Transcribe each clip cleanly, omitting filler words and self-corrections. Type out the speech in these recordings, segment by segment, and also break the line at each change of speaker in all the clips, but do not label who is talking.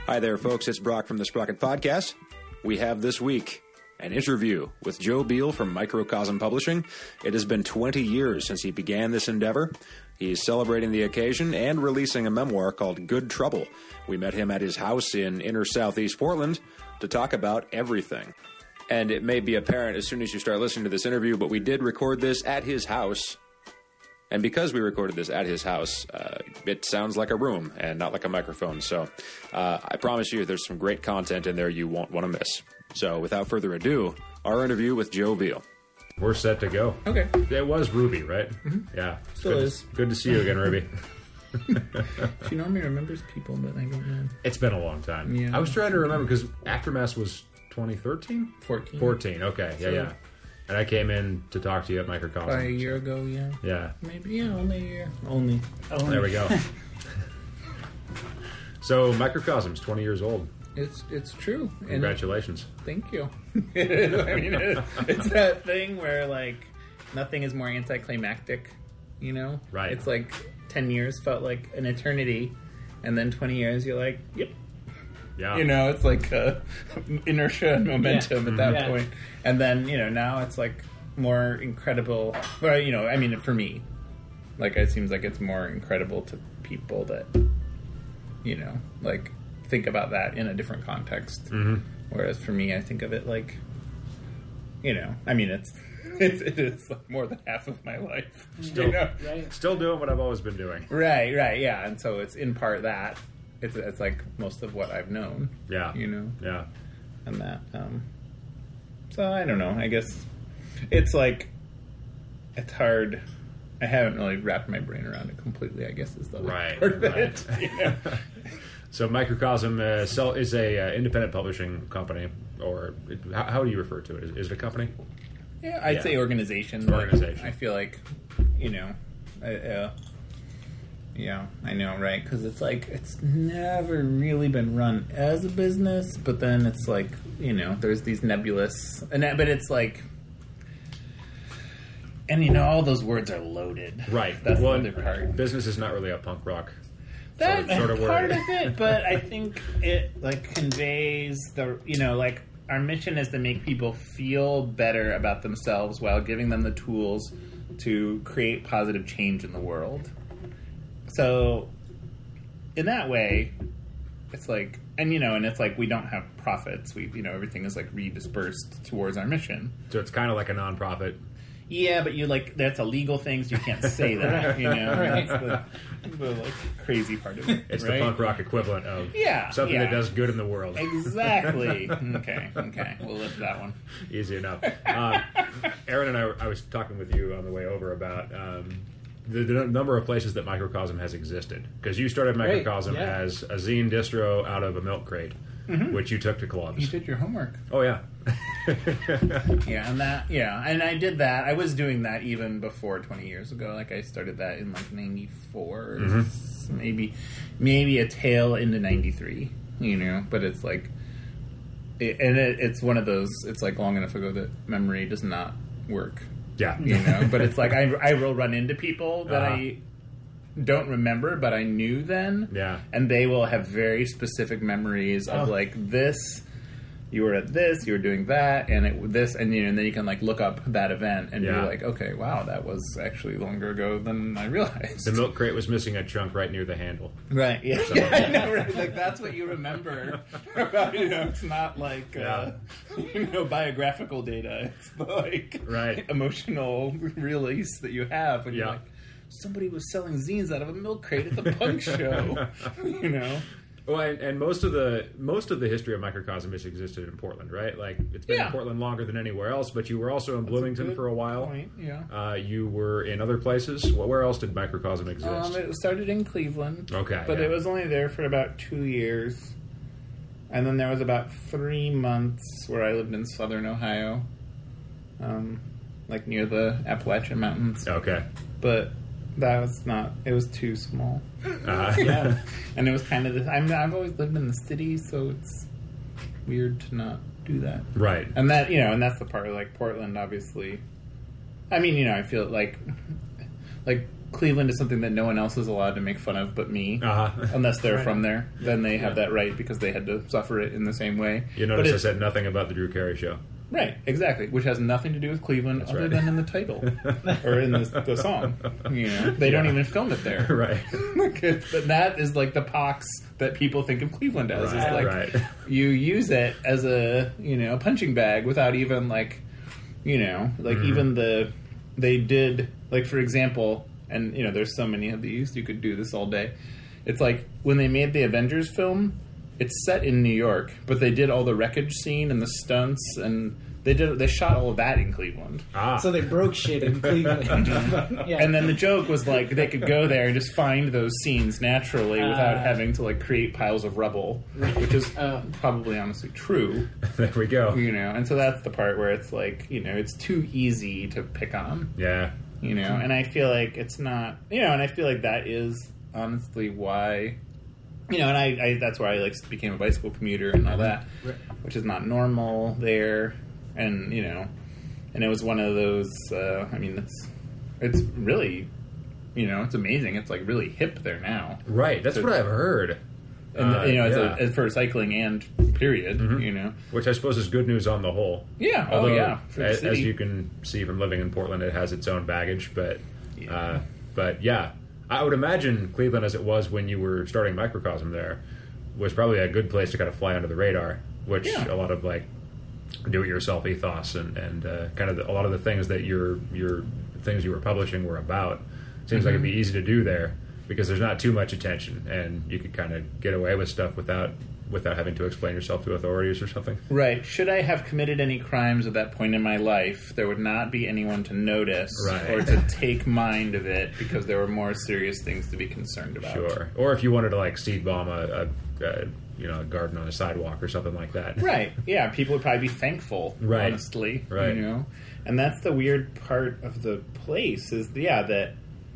Hi there, folks. It's Brock from the Sprocket Podcast. We have this week an interview with Joe Beal from Microcosm Publishing. It has been 20 years since he began this endeavor. He's celebrating the occasion and releasing a memoir called Good Trouble. We met him at his house in inner southeast Portland to talk about everything. And it may be apparent as soon as you start listening to this interview, but we did record this at his house. And because we recorded this at his house, it sounds like a room and not like a microphone. So I promise you there's some great content in there you won't want to miss. So without further ado, our interview with Joe Beal.
We're set to go.
Okay.
It was Ruby, right? Mm-hmm. Yeah.
Still is.
Good to see you again, Ruby.
She normally remembers people, but I don't know.
It's been a long time.
Yeah.
I was trying to remember because Aftermath was 2013?
14.
14, okay.
So-
Yeah. And I came in to talk to you at Microcosm.
By a year ago, yeah.
Yeah.
Maybe, yeah, only a year. Only.
There we go. So Microcosm's 20 years old.
It's true. And
Congratulations.
thank you. I mean, it's that thing where, like, nothing is more anticlimactic, you know?
Right.
It's like 10 years felt like an eternity, and then 20 years you're like, yep.
Yeah.
You know, it's like inertia and momentum at that
Yeah.
point. And then, you know, now it's like more incredible. Well, you know, I mean, for me, like, it seems like it's more incredible to people that, you know, like, think about that in a different context.
Mm-hmm.
Whereas for me, I think of it like, you know, I mean, it is like more than half of my life.
Still,
You know?
Right.
still doing what I've always been doing.
Right, yeah. And so it's in part that. It's like most of what I've known.
Yeah.
You know?
Yeah.
And that, so I don't know, I guess it's like, it's hard. I haven't really wrapped my brain around it completely, I guess, is the
Right,
part of
right.
it. You know?
So Microcosm is a independent publishing company, or how do you refer to it? Is it a company?
Yeah, I'd
Yeah.
say organization. but
Organization.
I feel like, you know, yeah, I know, right? Because it's like, it's never really been run as a business, but then it's like, you know, there's these nebulous, but it's like, and you know, all those words are loaded.
Right.
That's
Well,
the other part.
business is not really a punk rock.
That's
sort of
part
word.
of it, but I think it, like, conveys the, you know, like, our mission is to make people feel better about themselves while giving them the tools to create positive change in the world. So, in that way, it's like, and you know, and it's like we don't have profits. We, you know, everything is like redispersed towards our mission.
So it's kind of like a nonprofit.
Yeah, but you like, that's a legal thing, so you can't say that. You know, that's the like crazy part of it.
It's
right?
the punk rock equivalent of
Yeah,
something
yeah.
that does good in the world.
Exactly. Okay. We'll lift that one.
Easy enough. Aaron and I was talking with you on the way over about the number of places that Microcosm has existed. Because you started
Right,
Microcosm
yeah.
as a zine distro out of a milk crate, which you took to clubs.
You did your homework.
Oh, yeah.
Yeah, and I did that. I was doing that even before 20 years ago. Like, I started that in like 94, maybe a tail into 93, you know, but it's like, it's one of those, it's like long enough ago that memory does not work,
Yeah.
you know, but it's like, I will run into people that I don't remember, but I knew then.
Yeah.
And they will have very specific memories of like this. You were at this. You were doing that, and this, and you know, and then you can like look up that event and be like, okay, wow, that was actually longer ago than I realized.
The milk crate was missing a chunk right near the handle.
Right? Yeah, I know, right? Like that's what you remember about. You know, it's not like you know, biographical data. It's the, like emotional release that you have when you're like, somebody was selling zines out of a milk crate at the punk show. You know.
Well, and most of the history of Microcosm has existed in Portland, right? Like, it's been in Portland longer than anywhere else, but you were also in Bloomington for a while.
Point, yeah.
You were in other places. Where else did Microcosm exist?
It started in Cleveland.
Okay.
But it was only there for about 2 years. And then there was about 3 months where I lived in southern Ohio. Like near the Appalachian Mountains.
Okay.
But that was not, it was too small.
Yeah.
And it was kind of this, I've always lived in the city, so it's weird to not do that.
Right.
And that, you know, and that's the part, like, Portland, obviously. I mean, you know, I feel like Cleveland is something that no one else is allowed to make fun of but me, unless they're from there. Then they have that right because they had to suffer it in the same way.
You notice I said nothing about the Drew Carey Show.
Right, exactly, which has nothing to do with Cleveland other than in the title or in the song. You know, they don't even film it there.
Right.
But that is like the pox that people think of Cleveland as.
Right,
is like you use it as a punching bag without even like even they did, like, for example, and there's so many of these, you could do this all day. It's like when they made the Avengers film, it's set in New York, but they did all the wreckage scene and the stunts, and they shot all of that in Cleveland.
So they broke shit in Cleveland.
Yeah. And then the joke was like they could go there and just find those scenes naturally without having to like create piles of rubble, which is probably honestly true.
There we go.
And so that's the part where it's like it's too easy to pick on.
Yeah.
And I feel like it's not. And I feel like that is honestly why. And I that's why I like became a bicycle commuter and all that, which is not normal there. And and it was one of those. It's really, it's amazing. It's like really hip there now.
Right, that's what I've heard.
And for cycling and period.
Which I suppose is good news on the whole.
Yeah.
Although, as you can see from living in Portland, it has its own baggage. But yeah. I would imagine Cleveland, as it was when you were starting Microcosm there, was probably a good place to kind of fly under the radar, which a lot of like do-it-yourself ethos and kind of a lot of the things that your things you were publishing were about. Seems like it'd be easy to do there because there's not too much attention, and you could kind of get away with stuff without having to explain yourself to authorities or something.
Right. Should I have committed any crimes at that point in my life, there would not be anyone to notice or to take mind of it because there were more serious things to be concerned about.
Sure. Or if you wanted to like seed bomb a garden on a sidewalk or something like that.
Right. Yeah. People would probably be thankful, honestly.
Right.
And that's the weird part of the place is, that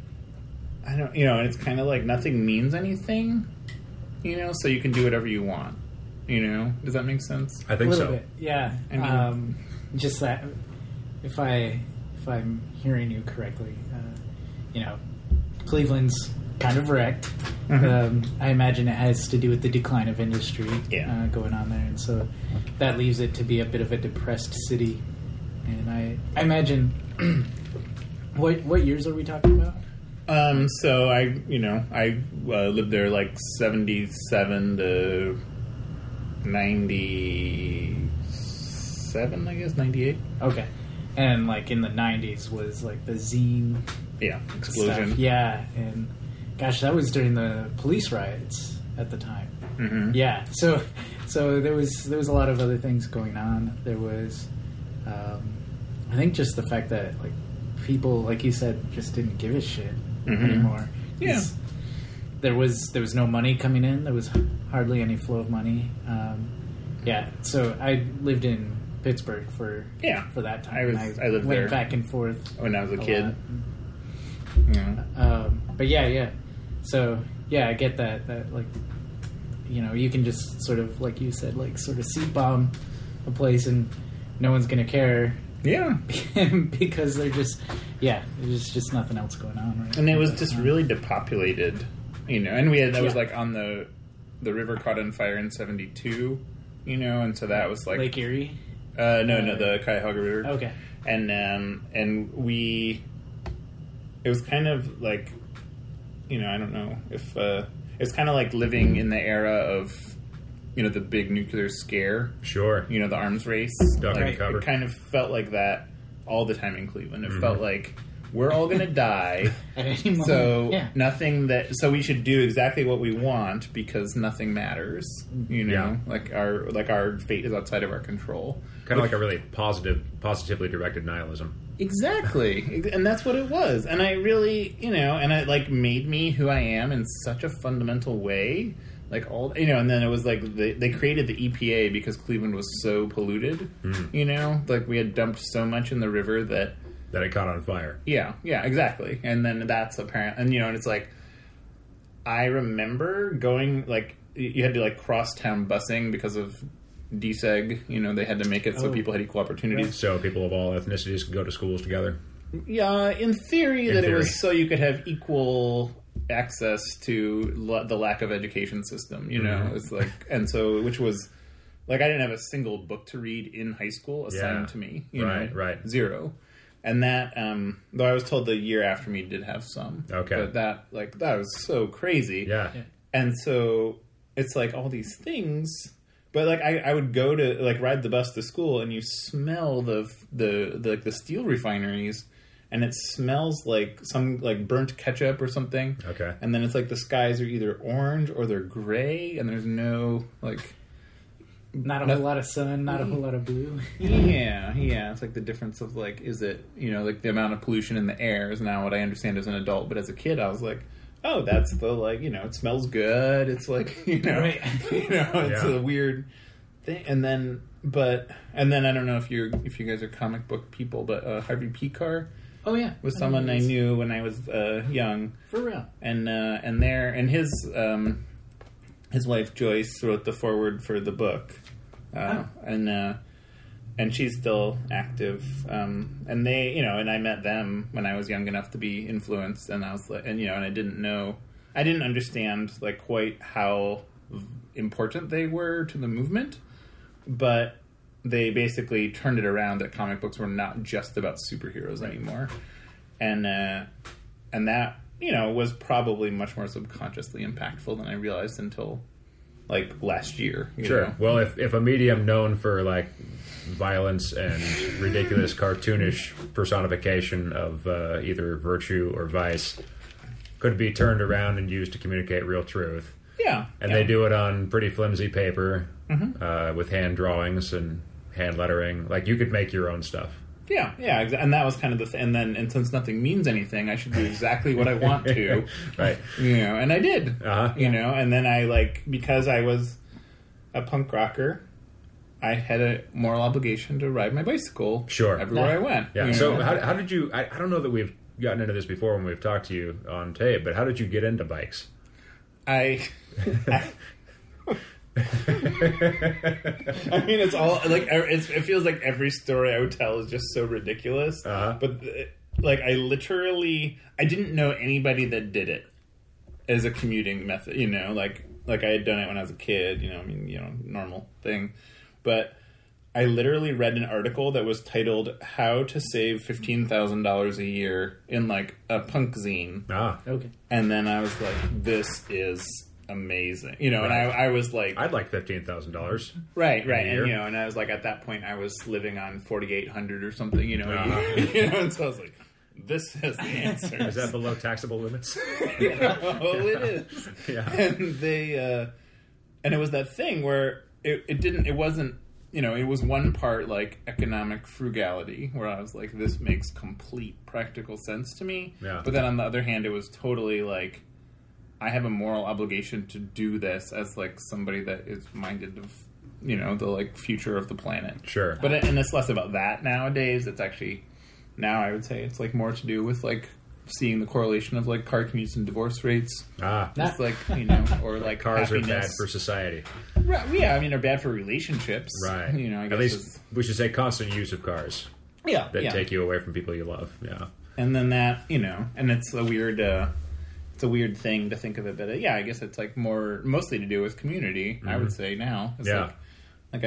I don't, and it's kind of like nothing means anything. So you can do whatever you want. Does that make sense?
I think
so. A
little
bit, yeah.
I mean,
just that, if I'm hearing you correctly, Cleveland's kind of wrecked. I imagine it has to do with the decline of industry going on there, and so that leaves it to be a bit of a depressed city. And I imagine, what years are we talking about?
So I lived there like 77 to 97, I guess, 98.
Okay. And like in the 90s was like the zine
explosion.
Stuff. Yeah, and gosh, that was during the police riots at the time.
Mm-hmm.
Yeah. So there was a lot of other things going on. There was I think just the fact that like people, like you said, just didn't give a shit anymore.
Yeah.
There was no money coming in. There was hardly any flow of money. So I lived in Pittsburgh for that time.
I lived
went
there
back and forth
when I was a kid.
But yeah. So I get that like you can just sort of, like you said, like sort of seed bomb a place and no one's gonna care.
Yeah,
because there's just nothing else going on, right?
And it was just really depopulated, and we had that was like on the river caught on fire in 72, and so that was like
Lake Erie.
No, the Cuyahoga River.
Okay,
and it was kind of like, I don't know if it's kind of like living in the era of. The big nuclear scare.
Sure.
The arms race.
It
kind of felt like that all the time in Cleveland. It felt like we're all going to die.
At any moment.
So so we should do exactly what we want because nothing matters. Like our fate is outside of our control.
Kind of like a really positively directed nihilism.
Exactly. And that's what it was. And I really, and it like made me who I am in such a fundamental way. Like all, and then it was like they created the EPA because Cleveland was so polluted. Like we had dumped so much in the river that
it caught on fire.
Yeah, exactly. And then that's apparent, and and it's like I remember going like you had to like cross town busing because of DSEG. They had to make it so people had equal opportunities.
Right. So people of all ethnicities could go to schools together.
Yeah, in theory, it was so you could have equal access to the lack of education system. You know, it's like, and so which was like I didn't have a single book to read in high school assigned to me. You know,
right,
zero. And that, though I was told the year after me did have some.
Okay,
but that was so crazy.
Yeah.
And so it's like all these things. But like I would go to like ride the bus to school, and you smell the steel refineries, and it smells like some like burnt ketchup or something.
Okay.
And then it's like the skies are either orange or they're gray, and there's no like
not a whole lot of sun, not a whole lot of blue.
yeah. It's like the difference of like, is it, you know, like the amount of pollution in the air is now what I understand as an adult, but as a kid I was like, oh, that's the, like, you know, it smells good. It's like, you know,
right.
You know, it's a weird thing. And then I don't know if you guys are comic book people, but Harvey Pekar.
Oh yeah,
was someone I knew when I was young.
For real.
And his wife Joyce wrote the foreword for the book, and she's still active. And they, you know, and I met them when I was young enough to be influenced, and I was like, and you know, and I didn't understand like quite how important they were to the movement, but they basically turned it around that comic books were not just about superheroes anymore, and that, you know, was probably much more subconsciously impactful than I realized until like last year.
Sure.
Know?
Well, if a medium known for like violence and ridiculous cartoonish personification of either virtue or vice could be turned around and used to communicate real truth.
Yeah.
And they do it on pretty flimsy paper, with hand drawings and hand lettering. Like, you could make your own stuff.
Yeah, and that was kind of the thing. And since nothing means anything, I should do exactly what I want to.
Right.
You know, and I did. You know, and then I, like, because I was a punk rocker, I had a moral obligation to ride my bicycle everywhere I went.
Yeah, so how did you... I don't know that we've gotten into this before when we've talked to you on tape, but how did you get into bikes?
I mean, it's all like it feels like every story I would tell is just so ridiculous. But like, I didn't know anybody that did it as a commuting method. You know, like I had done it when I was a kid. You know, I mean, you know, normal thing. But I literally read an article that was titled "How to Save $15,000 a Year" in like a punk zine.
Okay.
And then I was like, "This is amazing," you know. Right. And I was like,
I'd like $15,000.
Right, and you know, and I was like, at that point, I was living on $4,800 or something, you know. You know, and so I was like, this is the answer.
Is that below taxable limits?
Well, it is.
Yeah.
And they, and it was that thing where it wasn't, you know, it was one part like economic frugality, where I was like, this makes complete practical sense to me.
Yeah.
But then on the other hand, it was totally like, I have a moral obligation to do this as like somebody that is minded of, you know, the like future of the planet.
Sure.
But and it's less about that nowadays. It's actually, now I would say it's like more to do with like seeing the correlation of like car commutes and divorce rates. It's like, you know, or like
cars
happiness.
are bad for society.
Right. Yeah, I mean, they're bad for relationships.
Right.
You know, I guess
at least we should say constant use of cars.
Yeah.
That take you away from people you love. Yeah.
And then that, you know, and it's a weird. It's a weird thing to think of it, but yeah, I guess it's like mostly to do with community. I would say now, it's like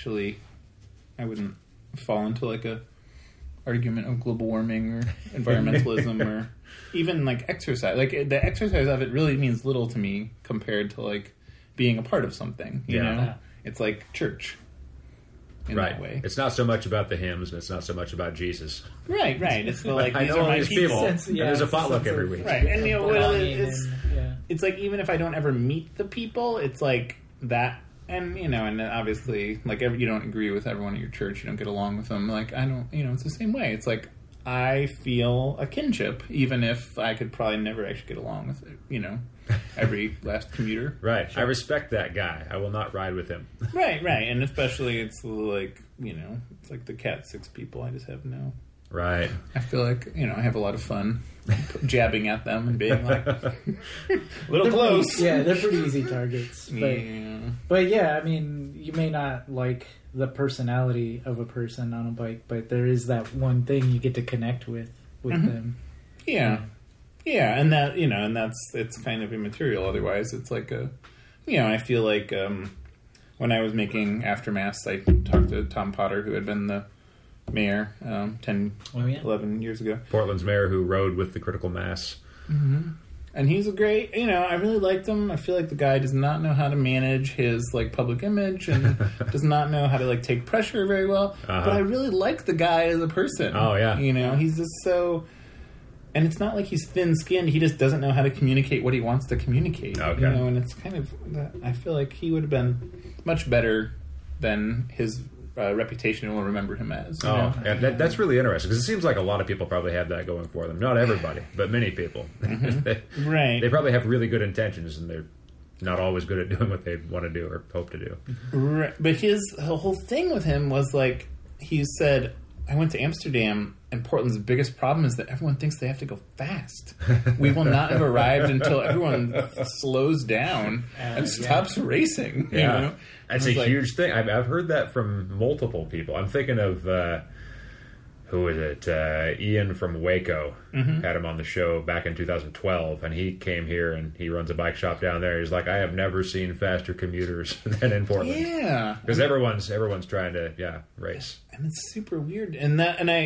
I wouldn't fall into like a argument of global warming or environmentalism or even like exercise. Like the exercise of it really means little to me compared to like being a part of something. You know, it's like church. In that way.
It's not so much about the hymns, and it's not so much about Jesus.
Right. It's the like,
I
these
know
are my
these people. And there's a potluck every week.
Right, and you know, it's like, even if I don't ever meet the people, it's like that, and you know, and obviously, like, you don't agree with everyone at your church, you don't get along with them. Like, I don't, you know, it's the same way. It's like, I feel a kinship, even if I could probably never actually get along with, you know, every last commuter.
Right. Sure. I respect that guy. I will not ride with him.
Right. And especially it's like, you know, it's like the Cat 6 people I just have no.
Right.
I feel like, you know, I have a lot of fun jabbing at them and being like, a little close.
They're pretty easy targets. But yeah, I mean, you may not like the personality of a person on a bike, but there is that one thing you get to connect with. with them.
Yeah. Yeah, and that, and it's kind of immaterial otherwise. It's like I feel like when I was making Aftermaths, I talked to Tom Potter, who had been the mayor 11 years ago.
Portland's mayor who rode with the critical mass.
Mm-hmm. And he's a great, I really liked him. I feel like the guy does not know how to manage his, public image and does not know how to, take pressure very well. But I really like the guy as a person.
Oh, yeah.
He's just so... And it's not like he's thin-skinned. He just doesn't know how to communicate what he wants to communicate.
Okay.
And it's kind of... I feel like he would have been much better than his reputation will remember him as.
Yeah, that's really interesting, because it seems like a lot of people probably have that going for them. Not everybody, but many people.
Mm-hmm. Right.
They probably have really good intentions, and they're not always good at doing what they want to do or hope to do.
Right. But his whole thing with him was, he said, I went to Amsterdam, and Portland's biggest problem is that everyone thinks they have to go fast. We will not have arrived until everyone slows down and stops racing.
Yeah. That's a huge thing. I've heard that from multiple people. I'm thinking of, who is it? Ian from Waco. Had him on the show back in 2012, and he came here and he runs a bike shop down there. He's like, I have never seen faster commuters than in Portland.
Yeah.
Because everyone's trying to, race.
And it's super weird. And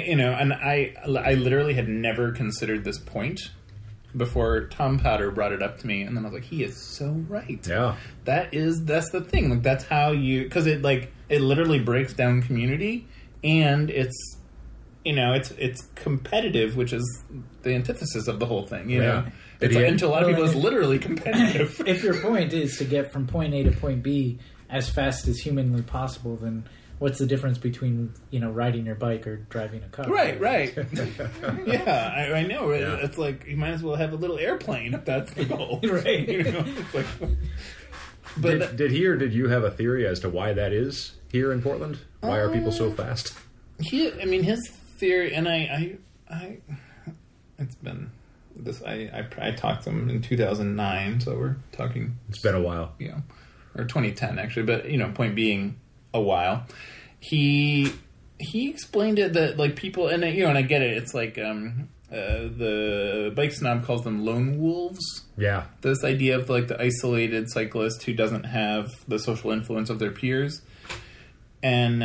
I literally had never considered this point before Tom Potter brought it up to me, and then I was like, he is so right.
Yeah.
That's the thing. That's how because it literally breaks down community, and it's it's competitive, which is the antithesis of the whole thing, you know? And to a lot of people, it's literally competitive.
If your point is to get from point A to point B as fast as humanly possible, then what's the difference between, riding your bike or driving a car?
Right. Yeah, I know. Yeah. It's like, you might as well have a little airplane if that's the goal.
Right.
It's like...
But did he or did you have a theory as to why that is here in Portland? Why are people so fast?
His theory, and it's been this. I talked to him in 2009, so we're talking.
It's been a while,
or 2010 actually. But point being, a while. He explained it that people, and and I get it. It's like the bike snob calls them lone wolves.
Yeah,
this idea of the isolated cyclist who doesn't have the social influence of their peers, and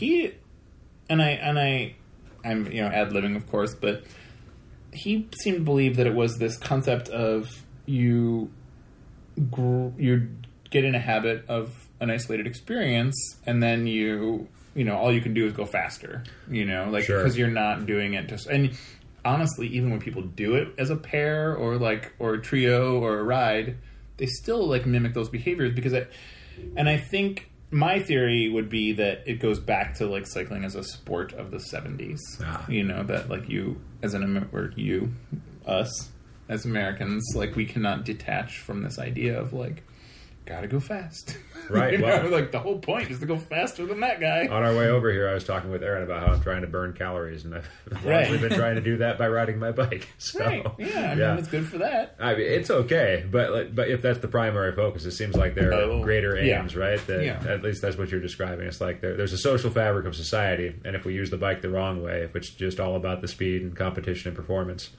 I'm ad-libbing, of course, but he seemed to believe that it was this concept of you get in a habit of an isolated experience, and then all you can do is go faster, because
sure.
You're not doing it just. And honestly, even when people do it as a pair or a trio or a ride, they still mimic those behaviors because I think. My theory would be that it goes back to cycling as a sport of the 70s. That you us as Americans, we cannot detach from this idea of gotta go fast.
Right.
The whole point is to go faster than that guy.
On our way over here, I was talking with Aaron about how I'm trying to burn calories, and I've largely been trying to do that by riding my bike. So,
right. Yeah. I mean, it's good for that.
I mean, it's okay, but if that's the primary focus, it seems like there are greater aims, right? At least that's what you're describing. It's like there's a social fabric of society, and if we use the bike the wrong way, if it's just all about the speed and competition and performance,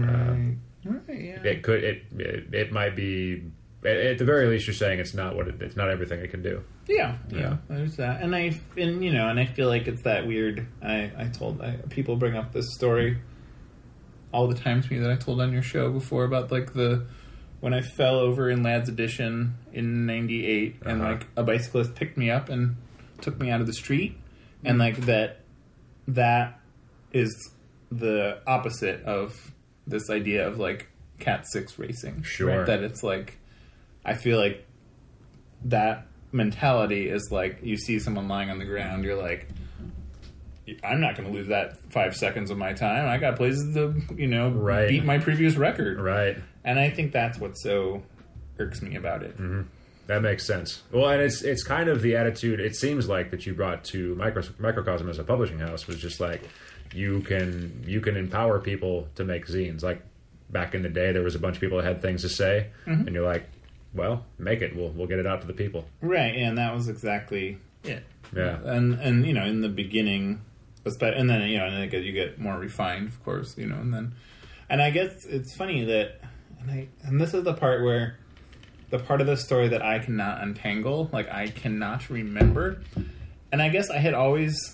it might be. At the very least, you're saying it's not it's not everything it can do.
Yeah. There's that, and I feel like it's that weird. People bring up this story all the time to me that I told on your show before about when I fell over in Lads Edition in '98, and a bicyclist picked me up and took me out of the street, and that is the opposite of this idea of Cat 6 racing.
Sure,
right? That it's I feel like that mentality is you see someone lying on the ground, you're I'm not going to lose that 5 seconds of my time. I got places to, beat my previous record.
Right.
And I think that's what so irks me about it.
Mm-hmm. That makes sense. Well, and it's kind of the attitude, it seems like, that you brought to Microcosm as a publishing house, was just you can empower people to make zines. Back in the day, there was a bunch of people that had things to say, and you're well, make it. We'll get it out to the people.
Right, and that was exactly it.
Yeah.
And in the beginning, and then you get more refined, of course, and I guess it's funny that, and this is the part of the story that I cannot untangle, like I cannot remember, and I guess I had always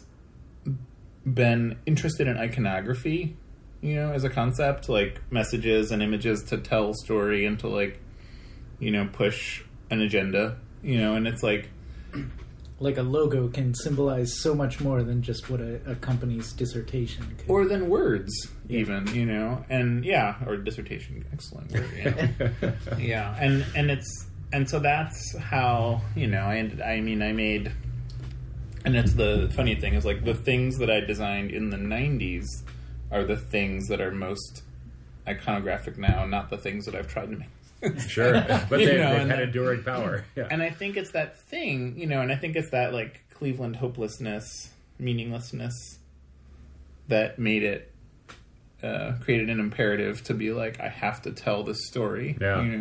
been interested in iconography, as a concept, like messages and images to tell a story and to like, push an agenda, and it's like
a logo can symbolize so much more than just what a company's dissertation could.
Or than words, even, and or dissertation, excellent word, and so that's how, I made, and it's the funny thing is like the things that I designed in the 90s are the things that are most iconographic now, not the things that I've tried to make.
Sure, but they've had enduring power. Yeah.
And I think it's that thing, and I think it's that like Cleveland hopelessness, meaninglessness that made it, created an imperative to be like, I have to tell this story,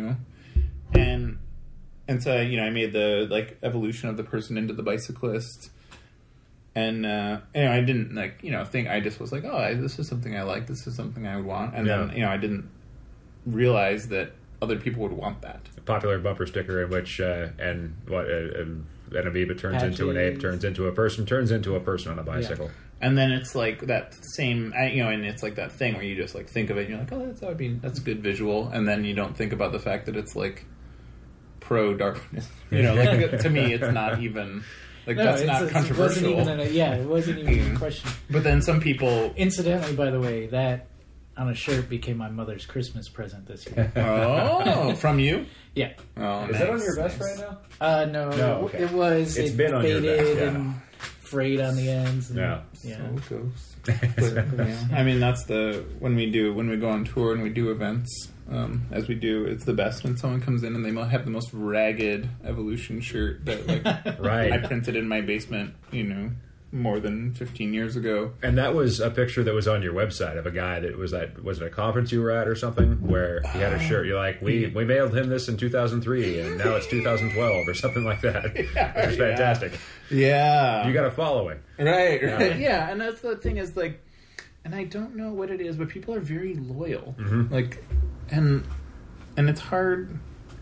and so, I made the like evolution of the person into the bicyclist. And, I didn't think, I just was like, oh, this is something I like. This is something I would want. And then, I didn't realize that other people would want that.
A popular bumper sticker in which, an amoeba turns into an ape, turns into a person on a bicycle.
Yeah. And then it's like that same, and it's like that thing where you just like think of it and you're like, oh, that's a good visual. And then you don't think about the fact that it's like pro-Darwinism. Like to me, it's not even... Like, no, that's not controversial.
It wasn't even a question.
But then some people...
Incidentally, by the way, that on a shirt became my mother's Christmas present this year.
Oh, from you?
Yeah.
Oh, is that on your vest right now?
No.
Okay.
It was.
It's been on your vest,
and frayed on the ends. And,
yeah.
So it goes. But, that's when we go on tour and we do events, as we do, it's the best when someone comes in and they have the most ragged Evolution shirt that like
right.
I printed in my basement, more than 15 years ago.
And that was a picture that was on your website of a guy that was it a conference you were at or something where he had a shirt. You're like, we mailed him this in 2003 and now it's 2012 or something like that. It was fantastic.
Yeah.
You got a following.
Right. Yeah. And that's the thing is like, and I don't know what it is, but people are very loyal.
Mm-hmm.
Like, and it's hard,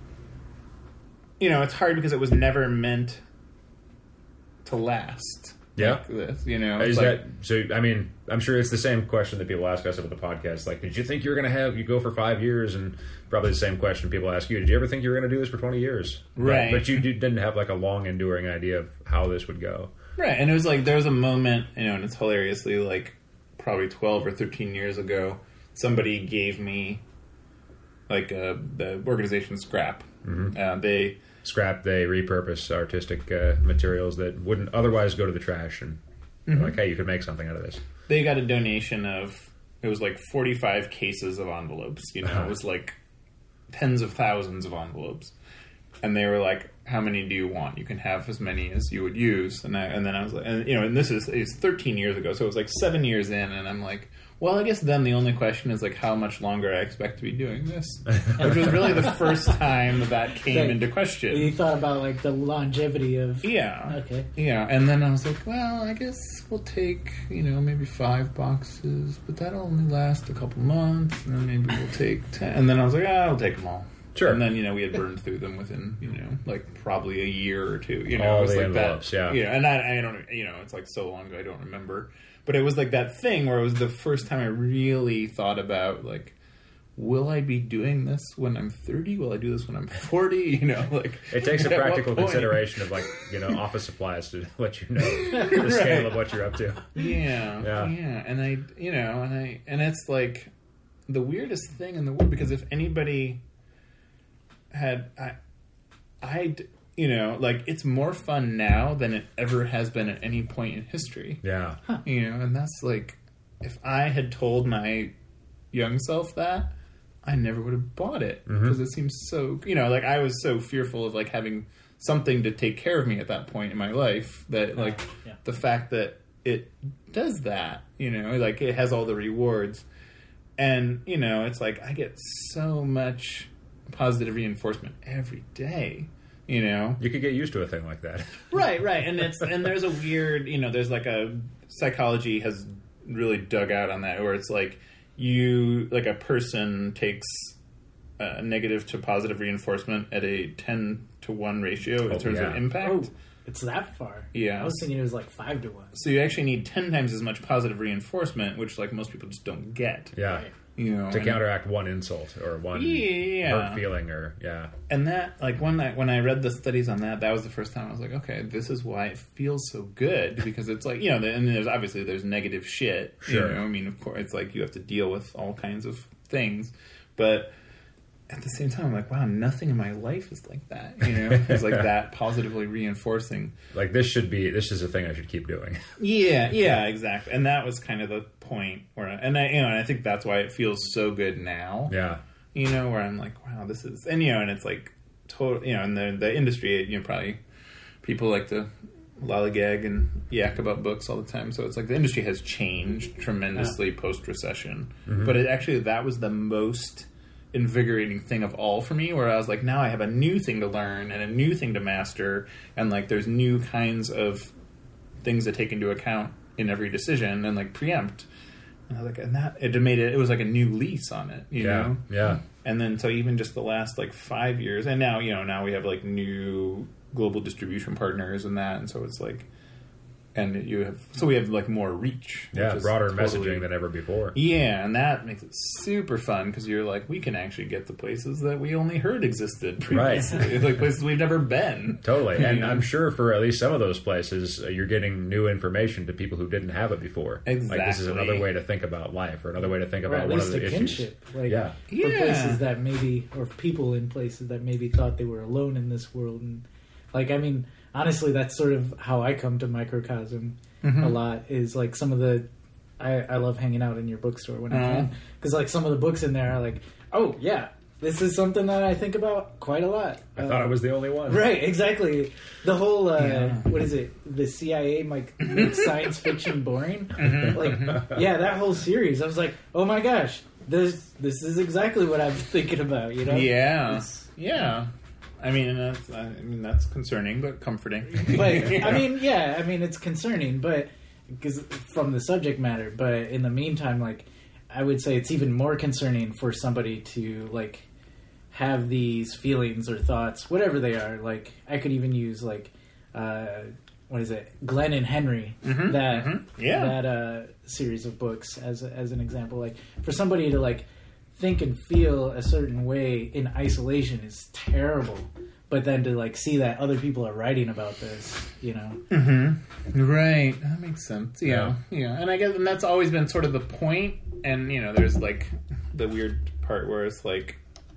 it's hard because it was never meant to last.
Yeah.
Like this,
Is that so? I mean, I'm sure it's the same question that people ask us about the podcast. Like, did you think you were going to you go for 5 years? And probably the same question people ask you. Did you ever think you were going to do this for 20 years?
Right.
But you didn't have like a long enduring idea of how this would go.
Right. And it was like, there was a moment, and it's hilariously like probably 12 or 13 years ago, somebody gave me like the organization Scrap.
Mm-hmm.
They
repurpose artistic materials that wouldn't otherwise go to the trash, and like, hey, you could make something out of this.
They got a donation of, it was like 45 cases of envelopes. It was like tens of thousands of envelopes, and they were like, "How many do you want? You can have as many as you would use." And then I was like, and this is 13 years ago, so it was like 7 years in, and I'm like, well, I guess then the only question is like how much longer I expect to be doing this, which was really the first time that came into question.
You thought about like the longevity of
okay, and then I was like, well, I guess we'll take maybe 5 boxes, but that'll only last a couple months, and then maybe we'll take 10, and then I was like, I'll take them all.
Sure.
And then we had burned through them within like probably a year or two.
All
it was
the
like
envelopes,
that. Yeah, and I don't it's like so long ago I don't remember. But it was like that thing where it was the first time I really thought about, like, will I be doing this when I'm 30? Will I do this when I'm 40? Like...
It takes a practical consideration of, like, office supplies to let you know the scale of what you're up to.
Yeah. And and it's, like, the weirdest thing in the world, because if anybody had... like, it's more fun now than it ever has been at any point in history.
Yeah.
And that's like, if I had told my young self that, I never would have bought it. Because it seems so, like, I was so fearful of, like, having something to take care of me at that point in my life that, like, the fact that it does that, like, it has all the rewards. And, it's like, I get so much positive reinforcement every day You know,
you could get used to a thing like that.
Right, and there's a weird, you know, there's like a psychology has really dug out on that, where it's like a person takes negative to positive reinforcement at a 10-to-1 ratio in terms of impact.
Oh, it's that far.
Yeah,
I was thinking it was like 5-to-1.
So you actually need 10 times as much positive reinforcement, which like most people just don't get.
Yeah.
Right.
You know,
to counteract one insult or one hurt feeling, or
and that, like, when I read the studies on that was the first time I was like, okay, this is why it feels so good, because it's like, you know, and there's negative shit.
Sure.
You know, I mean, of course, it's like you have to deal with all kinds of things, but at the same time, I'm like, wow, nothing in my life is like that. You know, it's like that positively reinforcing.
Like this is a thing I should keep doing.
Yeah, exactly. And that was kind of the point where, and I think that's why it feels so good now.
Yeah,
you know, where I'm like, wow, this is, and you know, and it's like total, you know, in the industry, you know, probably people like to lollygag and yak about books all the time. So it's like the industry has changed tremendously post recession, but it actually, that was the most invigorating thing of all for me, where I was like, now I have a new thing to learn and a new thing to master, and like there's new kinds of things to take into account in every decision and like preempt. And I was like, and that it was like a new lease on it, you know?
Yeah.
And then so even just the last like 5 years, and now, you know, now we have like new global distribution partners and that, and so it's like, and we have like more reach.
Yeah, broader messaging than ever before.
Yeah, and that makes it super fun, because you're like, we can actually get the places that we only heard existed previously.
Right.
Like places we've never been.
Totally. And I'm sure for at least some of those places, you're getting new information to people who didn't have it before.
Exactly.
Like this is another way to think about life, or another way to think about one of the issues.
Kinship. Like,
yeah.
For places that maybe, or people in places that maybe thought they were alone in this world. And like, I mean, honestly, that's sort of how I come to Microcosm a lot, is like some of the, I love hanging out in your bookstore when I can, because like some of the books in there are like, oh yeah, this is something that I think about quite a lot.
I thought I was the only one.
Right, exactly. The whole, what is it, the CIA makes science fiction boring? Like, yeah, that whole series, I was like, oh my gosh, this is exactly what I'm thinking about, you know?
Yeah. Yeah. I mean, that's concerning, but comforting.
But I mean, it's concerning, but because from the subject matter. But in the meantime, like, I would say it's even more concerning for somebody to like have these feelings or thoughts, whatever they are. Like, I could even use like, what is it, Glenn and Henry, that series of books as an example. Like, for somebody to like think and feel a certain way in isolation is terrible, but then to like see that other people are writing about this, you know.
Right, that makes sense. Yeah. And I guess, and that's always been sort of the point. And you know, there's like the weird part where it's like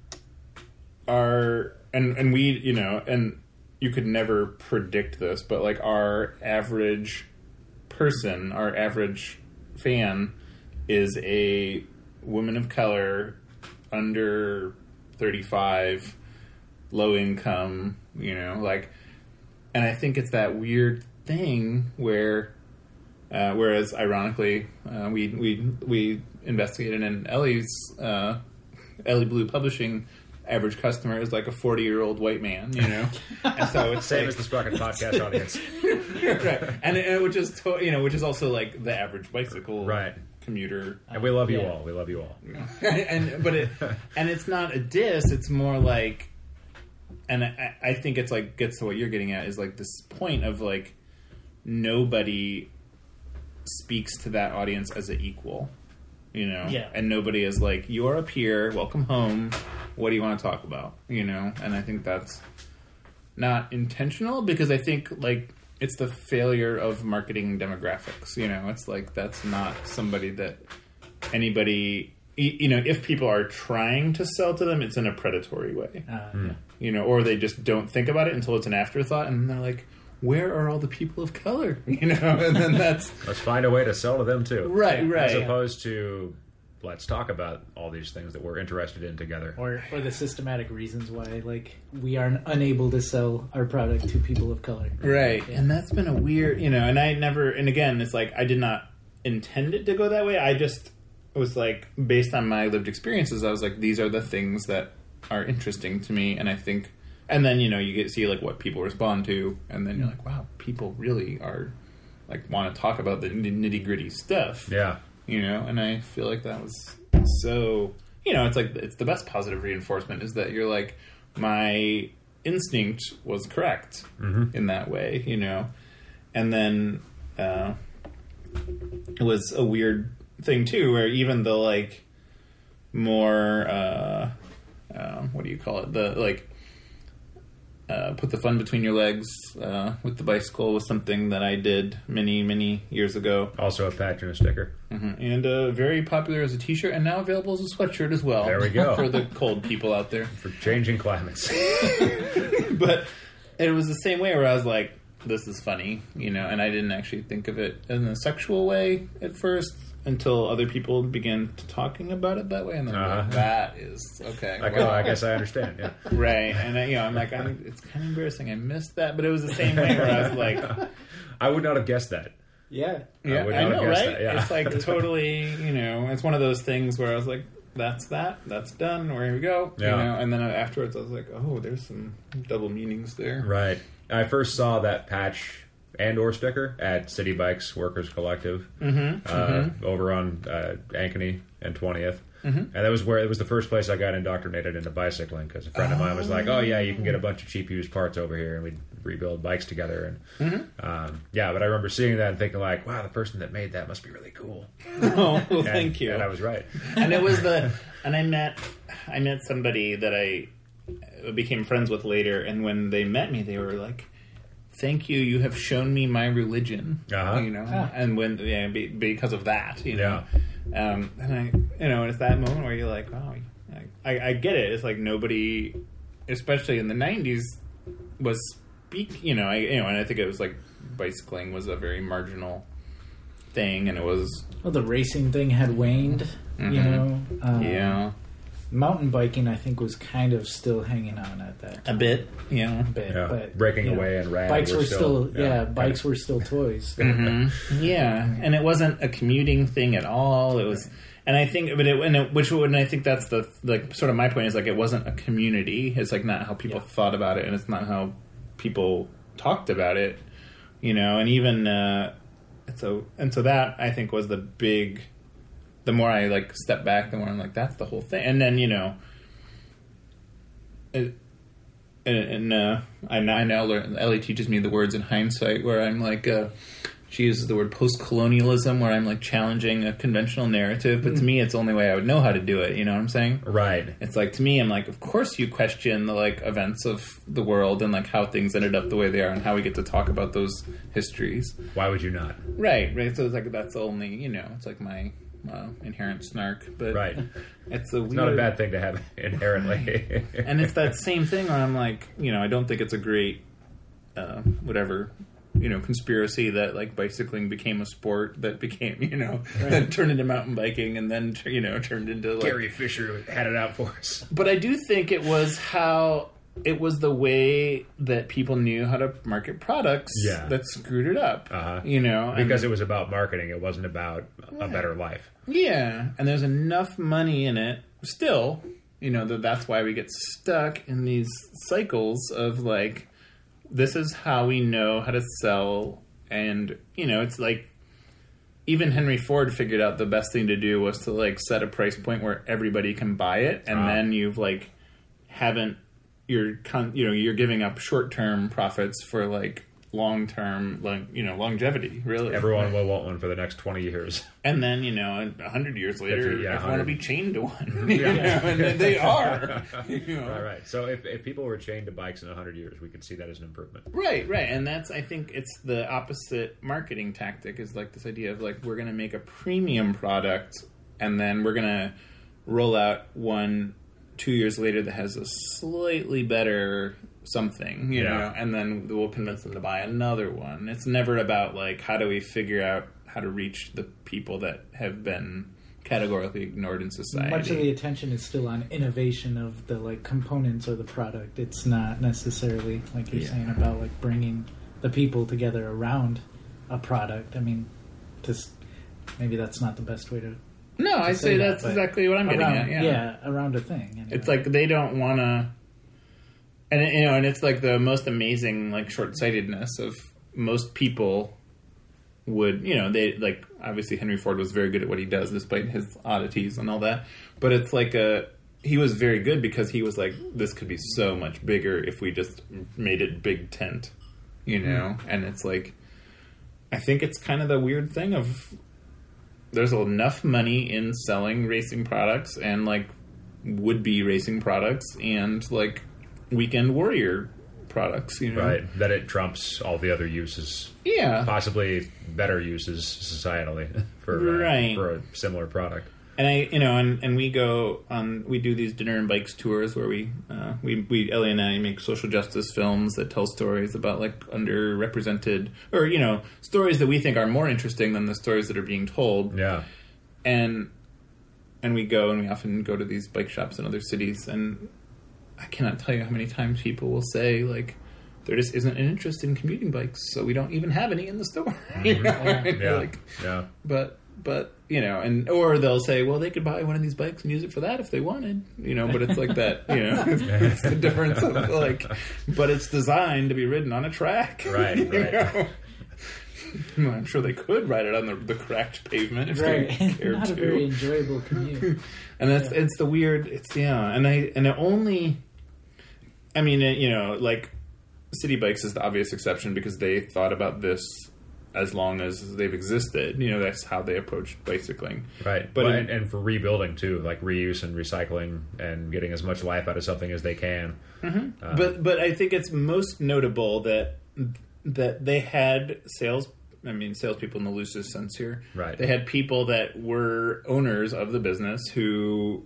and we, you know, and you could never predict this, but like our average person, our average fan is a woman of color, under 35, low income, you know, like, and I think it's that weird thing where, whereas ironically, we investigated in Ellie's, Ellie Blue Publishing, average customer is like a 40-year-old white man, you know, and so it's
same
like,
as the Sprocket podcast audience,
right? And which is also like the average bicycle,
right?
Commuter,
and we love you all. We love you all.
and it's not a diss. It's more like, and I think it's like gets to what you're getting at, is like this point of like nobody speaks to that audience as an equal, you know, and nobody is like, you are up here, welcome home. What do you want to talk about, you know? And I think that's not intentional, because I think like it's the failure of marketing demographics, you know. It's like that's not somebody that anybody, you know, if people are trying to sell to them, it's in a predatory way, you know, or they just don't think about it until it's an afterthought, and they're like, where are all the people of color, you know? And then let's
find a way to sell to them too,
right,
as opposed to let's talk about all these things that we're interested in together,
or the systematic reasons why like we are unable to sell our product to people of color,
right? And that's been a weird, you know, and I never, and again, it's like I did not intend it to go that way. I just was like, based on my lived experiences, I was like, these are the things that are interesting to me, and I think And then, you know, you get see like what people respond to, and then you're like, wow, people really are like want to talk about the nitty gritty stuff.
Yeah.
You know, and I feel like that was so, you know, it's like, it's the best positive reinforcement is that you're like, my instinct was correct in that way, you know. And then it was a weird thing too, where even the like more what do you call it, the like put the fun between your legs with the bicycle was something that I did many years ago.
Also a patch and a sticker.
And very popular as a t-shirt, and now available as a sweatshirt as well.
There we go.
For the cold people out there.
For changing climates.
But it was the same way where I was like, this is funny, you know, and I didn't actually think of it in a sexual way at first until other people began talking about it that way, and then I'm like, that is okay.
I guess I understand. Yeah,
right. And you know, I'm like, it's kind of embarrassing. I missed that, but it was the same way where I was like,
I would not have guessed that.
Yeah,
I know, right?
That, yeah.
It's like totally, you know, it's one of those things where I was like, that's done, or here we go, you know. And then afterwards, I was like, oh, there's some double meanings there,
right? I first saw that patch and/or sticker at City Bikes Workers Collective over on Ankeny and 20th. And that was where it was the first place I got indoctrinated into bicycling, because a friend of mine was like, "Oh yeah, you can get a bunch of cheap used parts over here, and we'd rebuild bikes together." And yeah, but I remember seeing that and thinking like, "Wow, the person that made that must be really cool."
Oh, well, thank you.
And I was right.
And it was and I met somebody that I became friends with later, and when they met me, they were like, thank you, you have shown me my religion, you know, and when because of that, you know, and I, you know, it's that moment where you're like, wow, I get it. It's like nobody, especially in the 90s, was and I think it was like bicycling was a very marginal thing, and it was
the racing thing had waned, you know, mountain biking, I think, was kind of still hanging on at that time.
A bit,
but breaking away and rad.
Bikes were still bikes were still toys.
Yeah, and it wasn't a commuting thing at all. It was, and I think, and I think that's the like sort of my point is like it wasn't a community. It's like not how people thought about it, and it's not how people talked about it, you know. And even so that I think was the big. The more I like step back, the more I'm like, that's the whole thing. And then, you know, I now learn, Ellie teaches me the words in hindsight, where I'm like, she uses the word post-colonialism, where I'm like challenging a conventional narrative, but to me, it's the only way I would know how to do it. You know what I'm saying?
Right.
It's like, to me, I'm like, of course you question the like events of the world and like how things ended up the way they are and how we get to talk about those histories.
Why would you not?
Right. So it's like, that's only, you know, it's like my inherent snark, but it's
not a bad thing to have inherently.
And it's that same thing where I'm like, you know, I don't think it's a great whatever, you know, conspiracy that like bicycling became a sport that became, you know, that turned into mountain biking and then, you know, turned into like
Gary Fisher had it out for us.
But I do think it was the way that people knew how to market products that screwed it up, you know.
Because it was about marketing. It wasn't about a better life.
Yeah, and there's enough money in it still, you know, that's why we get stuck in these cycles of like, this is how we know how to sell. And, you know, it's like, even Henry Ford figured out the best thing to do was to like set a price point where everybody can buy it. And then you've like, you're giving up short-term profits for like long-term, like, you know, longevity. Really,
everyone will want one for the next 20 years,
and then, you know, 100 years later, I want to be chained to one. You know, and they are. You know? Right.
So if people were chained to bikes in 100 years, we could see that as an improvement.
Right. And that's, I think, it's the opposite marketing tactic. Is like this idea of like, we're going to make a premium product, and then we're going to roll out one 2 years later that has a slightly better something, you know, and then we'll convince them to buy another one. It's never about like, how do we figure out how to reach the people that have been categorically ignored in society.
Much of the attention is still on innovation of the like components or the product. It's not necessarily, like you're saying, about like bringing the people together around a product. I mean, just maybe that's not the best way to.
No, I'd say that's exactly what I'm getting at.
Yeah, around a thing. Anyway.
It's like they don't want to. And and it's like the most amazing like short-sightedness of most people would, they like, obviously Henry Ford was very good at what he does despite his oddities and all that, but it's like he was very good because he was like, this could be so much bigger if we just made it big tent, and it's like, I think it's kind of the weird thing of there's enough money in selling racing products and like would-be racing products and like weekend warrior products,
right? That it trumps all the other uses, possibly better uses societally for a similar product. And
and we go on. We do these dinner and bikes tours where we Ellie and I make social justice films that tell stories about like underrepresented or stories that we think are more interesting than the stories that are being told.
Yeah,
and we go and we often go to these bike shops in other cities, and I cannot tell you how many times people will say like, there just isn't an interest in commuting bikes, so we don't even have any in the store. But or they'll say, well, they could buy one of these bikes and use it for that if they wanted, but it's like that, it's the difference of like, but it's designed to be ridden on a track,
right.
I'm sure they could ride it on the cracked pavement if they cared
Not
to.
a very enjoyable commute.
And it's the weird, like City Bikes is the obvious exception because they thought about this as long as they've existed. That's how they approached bicycling.
Right. But and for rebuilding too, like reuse and recycling and getting as much life out of something as they can.
Mm-hmm. But I think it's most notable that they had salespeople in the loosest sense here.
Right.
They had people that were owners of the business who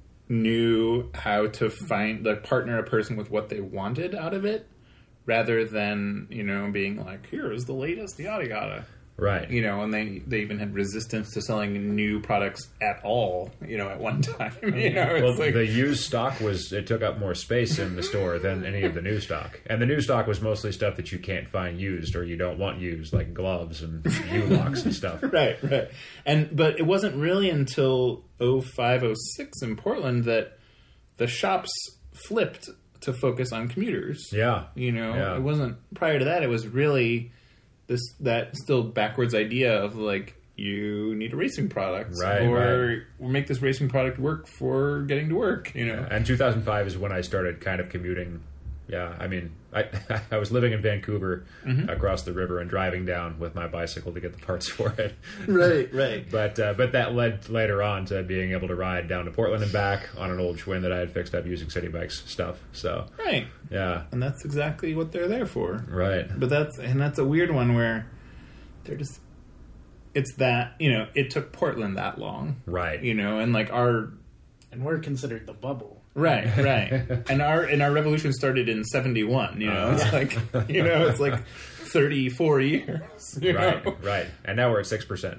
knew how to partner a person with what they wanted out of it, rather than, being like, here is the latest, yada yada.
Right.
And they even had resistance to selling new products at all, at one time.
The used stock it took up more space in the store than any of the new stock. And the new stock was mostly stuff that you can't find used or you don't want used, like gloves and U-locks and stuff.
Right. But it wasn't really until 05, 06 in Portland that the shops flipped to focus on commuters.
Yeah.
It wasn't, prior to that, it was really that still backwards idea of like, you need a racing product, or make this racing product work for getting to work,
And 2005 is when I started kind of commuting. Yeah, I mean, I was living in Vancouver, across the river, and driving down with my bicycle to get the parts for it.
Right.
But that led later on to being able to ride down to Portland and back on an old Schwinn that I had fixed up using City Bikes stuff. So
right,
yeah,
and that's exactly what they're there for.
Right.
But that's a weird one where they're just. It's that it took Portland that long,
right?
And like and
we're considered the bubble.
Right. and our revolution started in 71, it's like, it's like 34 years,
Right. And now we're at 6%.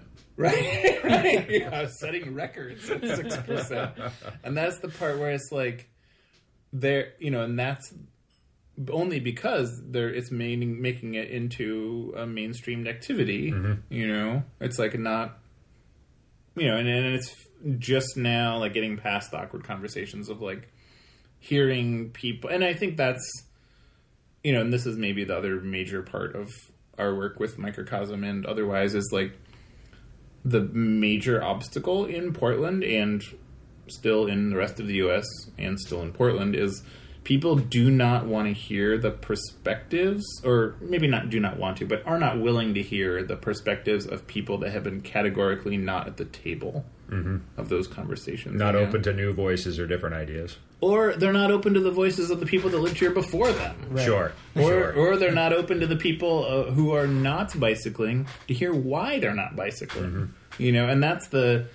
Right. Yeah, setting records at 6%. And that's the part where it's like, and that's only because it's making it into a mainstreamed activity, it's like not, and it's just now like getting past the awkward conversations of like hearing people, and I think that's and this is maybe the other major part of our work with Microcosm and otherwise is like the major obstacle in Portland and still in the rest of the US and still in Portland is people do not want to hear the perspectives, or maybe not do not want to, but are not willing to hear the perspectives of people that have been categorically not at the table of those conversations.
Not open to new voices or different ideas.
Or they're not open to the voices of the people that lived here before them.
Right. Sure.
Or they're not open to the people who are not bicycling to hear why they're not bicycling. And that's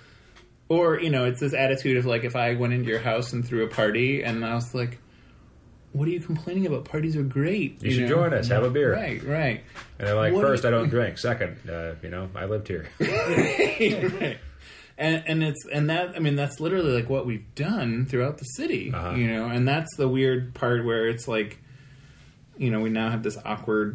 it's this attitude of like, if I went into your house and threw a party and I was like, what are you complaining about? Parties are great.
You should join us. Have a beer.
Right.
And they're like, first, I don't drink. Second, I lived here.
Right. And that's literally like what we've done throughout the city, and that's the weird part where it's like, we now have this awkward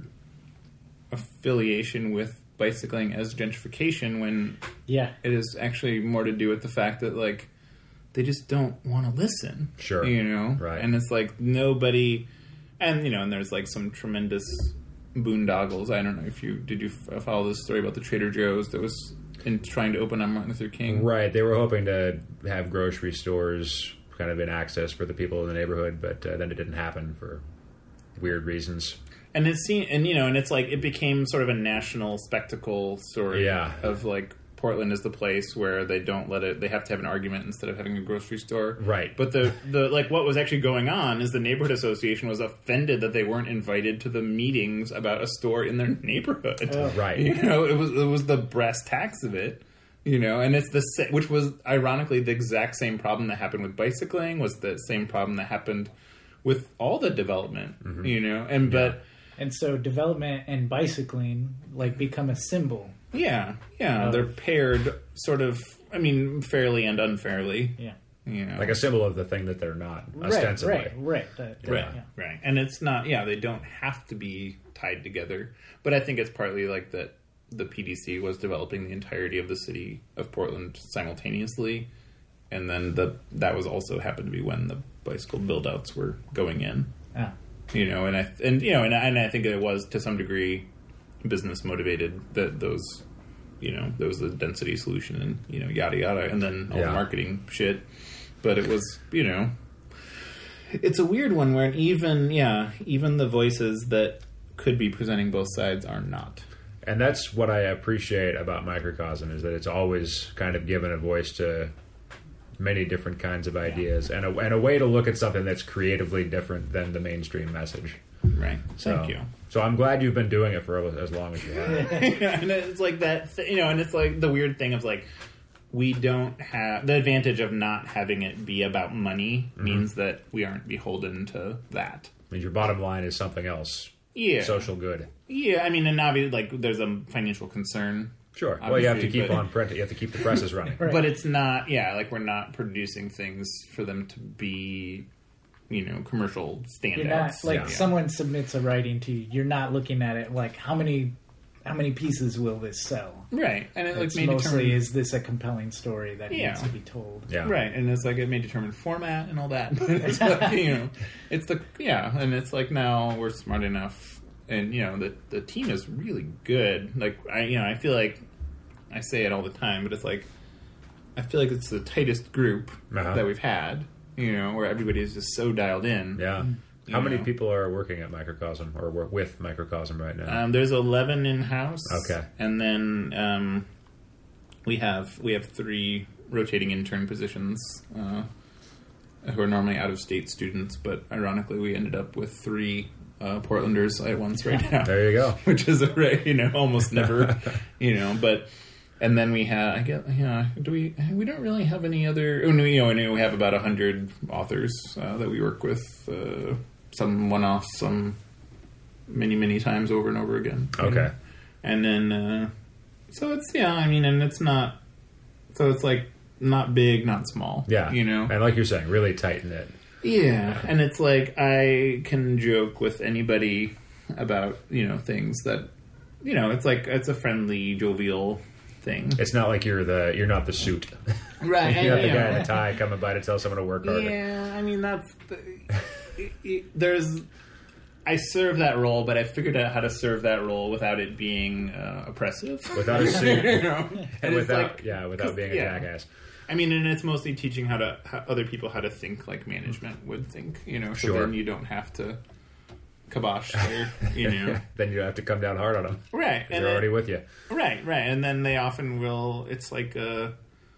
affiliation with bicycling as gentrification when it is actually more to do with the fact that like, they just don't want to listen.
Sure.
Right. And it's like And, and there's, like, some tremendous boondoggles. I don't know if did you follow this story about the Trader Joe's that was trying to open on Martin Luther King?
Right. They were hoping to have grocery stores kind of in access for the people in the neighborhood, but then it didn't happen for weird reasons.
And it's like it became sort of a national spectacle story of like Portland is the place where they don't let it. They have to have an argument instead of having a grocery store.
Right.
But the like what was actually going on is the neighborhood association was offended that they weren't invited to the meetings about a store in their neighborhood.
Right.
It was the brass tacks of it. And it's which was ironically the exact same problem that happened with bicycling, was the same problem that happened with all the development.
And so development and bicycling like become a symbol.
Yeah, they're paired sort of, fairly and unfairly.
Yeah.
Like a symbol of the thing that they're not, ostensibly.
Right.
Right. And it's not, they don't have to be tied together. But I think it's partly like that the PDC was developing the entirety of the city of Portland simultaneously. And then that was also happened to be when the bicycle build-outs were going in.
Yeah.
And I think it was to some degree business motivated that those, there was the density solution and, yada yada, and then all the marketing shit. But it was, it's a weird one where even the voices that could be presenting both sides are not.
And that's what I appreciate about Microcosm, is that it's always kind of given a voice to many different kinds of ideas and a way to look at something that's creatively different than the mainstream message.
Right. Thank you.
So I'm glad you've been doing it for as long as you have.
And it's like that, and it's like the weird thing of like, we don't have the advantage of not having it be about money means that we aren't beholden to that.
Means your bottom line is something else.
Yeah.
Social good.
Yeah. And obviously, like, there's a financial concern.
Sure. Well, you have to keep on print. You have to keep the presses running.
Right. But it's not, like, we're not producing things for them to be, commercial standouts.
You're not, like, someone submits a writing to you, you're not looking at it like, how many pieces will this sell?
Right. And it, like, may
mostly,
determine,
is this a compelling story that needs to be told?
Yeah.
Right. And it's like, it may determine format and all that. But it's like, it's and it's like, now we're smart enough. And, the team is really good. Like, I feel like, I say it all the time, but it's like, I feel like it's the tightest group that we've had, where everybody is just so dialed in.
Yeah. How many people are working at Microcosm or work with Microcosm right now?
There's 11 in-house.
Okay.
And then we have 3 rotating intern positions who are normally out-of-state students, but ironically we ended up with 3 Portlanders at once right now.
There you go.
Which is almost never, but. And then we have, we don't really have any other, we have about 100 authors that we work with, some one-offs, some many, many times over and over again.
Okay.
And then, so it's, and it's not, so it's like not big, not small.
Yeah.
And
like you're saying, really tight-knit.
Yeah. And it's like, I can joke with anybody about, things that, it's like, it's a friendly, jovial thing.
It's not like you're not the suit.
Right.
You're not the guy in a tie coming by to tell someone to work harder.
Yeah, that's... I serve that role, but I figured out how to serve that role without it being oppressive.
Without a suit. And without being a jackass.
And it's mostly teaching how other people how to think like management would think, so
Sure.
then you don't have to kibosh their,
Then you have to come down hard on them.
Right.
And they're already with you.
Right. And then they often will, it's like you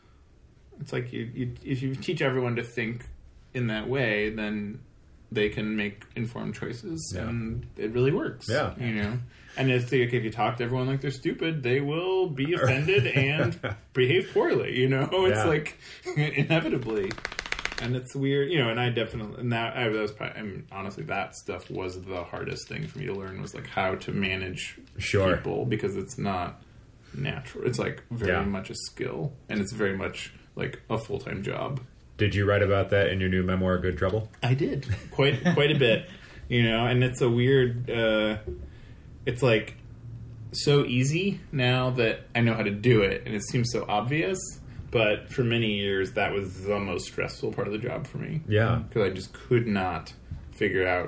if you teach everyone to think in that way, then they can make informed choices, and it really works.
Yeah.
And it's like, if you talk to everyone like they're stupid, they will be offended and behave poorly. It's like inevitably. And it's weird, and I definitely, and that was probably, honestly, that stuff was the hardest thing for me to learn, was like how to manage people, because it's not natural. It's like very much a skill, and it's very much like a full-time job.
Did you write about that in your new memoir, Good Trouble?
I did quite a bit, and it's a weird. It's like so easy now that I know how to do it, and it seems so obvious. But for many years, that was the most stressful part of the job for me.
Yeah.
Because I just could not figure out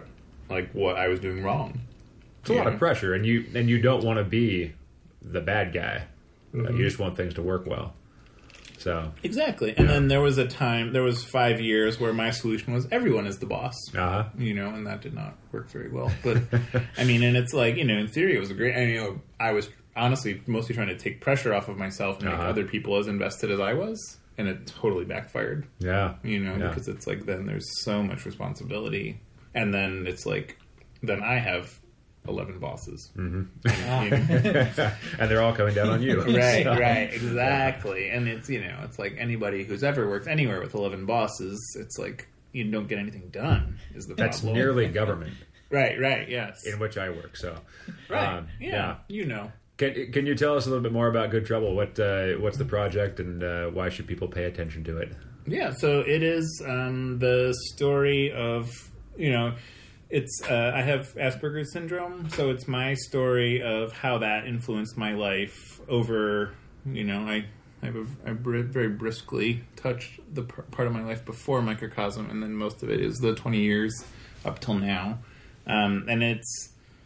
like what I was doing wrong.
It's a lot of pressure, and you don't want to be the bad guy. You just want things to work well. So
exactly. And then there was 5 years where my solution was everyone is the boss. And that did not work very well. But I mean, and it's like, in theory it was a great, and I was honestly mostly trying to take pressure off of myself and make other people as invested as I was, and it totally backfired. Because it's like then there's so much responsibility, and then it's like then I have 11 bosses.
And they're all coming down on you.
Right, exactly. And it's, it's like anybody who's ever worked anywhere with 11 bosses, it's like you don't get anything done is the problem.
That's nearly government.
Right, yes.
In which I work, so.
Right,
Can you tell us a little bit more about Good Trouble? What's the project, and why should people pay attention to it?
Yeah, so it is the story of, it's I have Asperger's syndrome, so it's my story of how that influenced my life over, I very briskly touched the part of my life before Microcosm, and then most of it is the 20 years up till now. And it's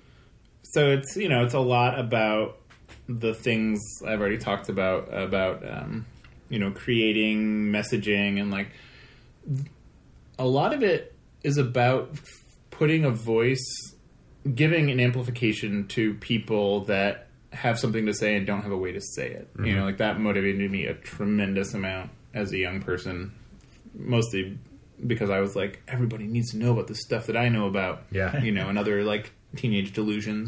a lot about the things I've already talked about creating messaging, and like a lot of it is about putting a voice, giving an amplification to people that have something to say and don't have a way to say it. Like that motivated me a tremendous amount as a young person, mostly because I was like, everybody needs to know about the stuff that I know about, and other like teenage delusions,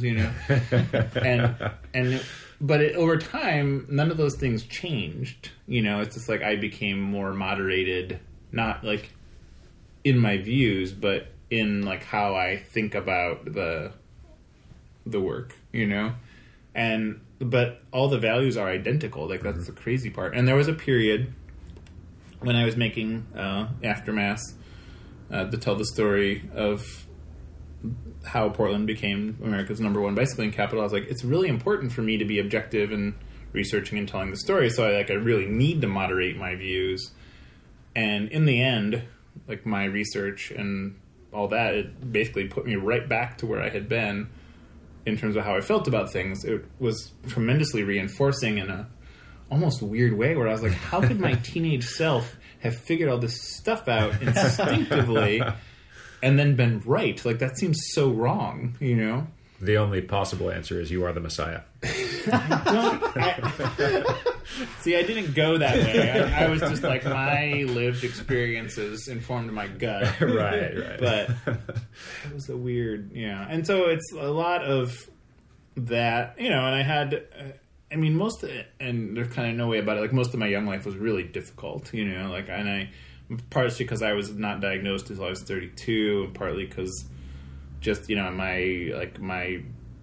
but over time, none of those things changed. It's just like I became more moderated, not like in my views, but in like how I think about the work, but all the values are identical. Like that's the crazy part. And there was a period when I was making Aftermath to tell the story of how Portland became America's #1 bicycling capital. I was like, it's really important for me to be objective in researching and telling the story. So I really need to moderate my views. And in the end, like my research and all that, it basically put me right back to where I had been in terms of how I felt about things. It was tremendously reinforcing in a almost weird way where I was like, how could my teenage self have figured all this stuff out instinctively and then been right? Like, that seems so wrong,
The only possible answer is you are the Messiah.
See, I didn't go that way. I was just like, my lived experiences informed my gut.
Right.
But it was a weird, And so it's a lot of that, and I had, most of it, and there's kind of no way about it, like most of my young life was really difficult, partly because I was not diagnosed until I was 32, and partly because just, my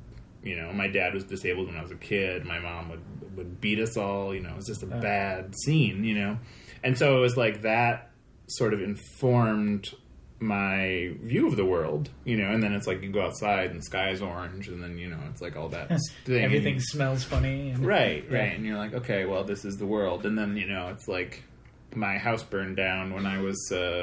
dad was disabled when I was a kid. My mom would beat us all. It was just a bad scene, And so it was like that sort of informed my view of the world, and then it's like you go outside and the sky is orange, and then, it's like all that thing.
Everything smells funny. And
right. And you're like, okay, well, this is the world. And then, it's like my house burned down when I was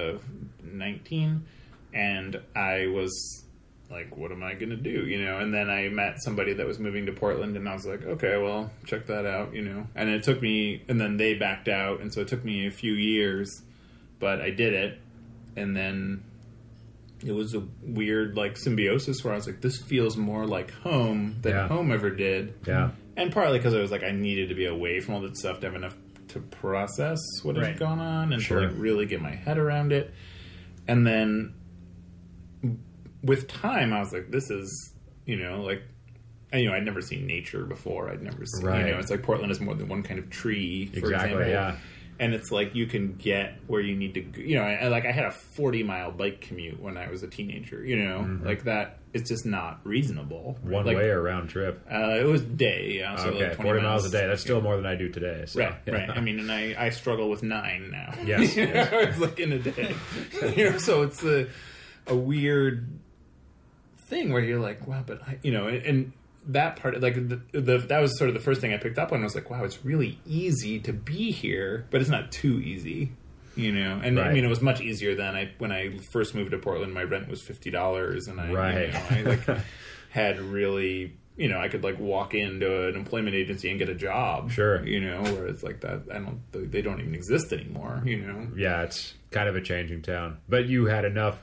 19, and I was like, what am I going to do, And then I met somebody that was moving to Portland, and I was like, okay, well, check that out, And it took me, and then they backed out, and so it took me a few years, but I did it, and then it was a weird, like, symbiosis where I was like, this feels more like home than home ever did.
Yeah.
And partly because I was like, I needed to be away from all that stuff to have enough to process what had gone on and to like really get my head around it. And then with time, I was like, this is, I'd never seen nature before. I'd never seen, it's like Portland is more than one kind of tree, for example.
Yeah.
And it's like you can get where you need to, I had a 40-mile bike commute when I was a teenager, like that. It's just not reasonable.
One way or round trip?
It was day, so
okay,
like
40 miles a day. That's still more than I do today. So.
Right. I mean, and I struggle with 9 now.
Yes.
It's like in a day. So it's a weird thing where you're like, wow, but and that part, like that was sort of the first thing I picked up on. I was like, wow, it's really easy to be here, but it's not too easy. you know. And
Right.
I mean, it was much easier then. When I first moved to Portland, my rent was $50, and I had really, you know, I could like walk into an employment agency and get a job.
Sure.
You know, where it's like that. They don't even exist anymore. You know.
Yeah, it's kind of a changing town. But you had enough,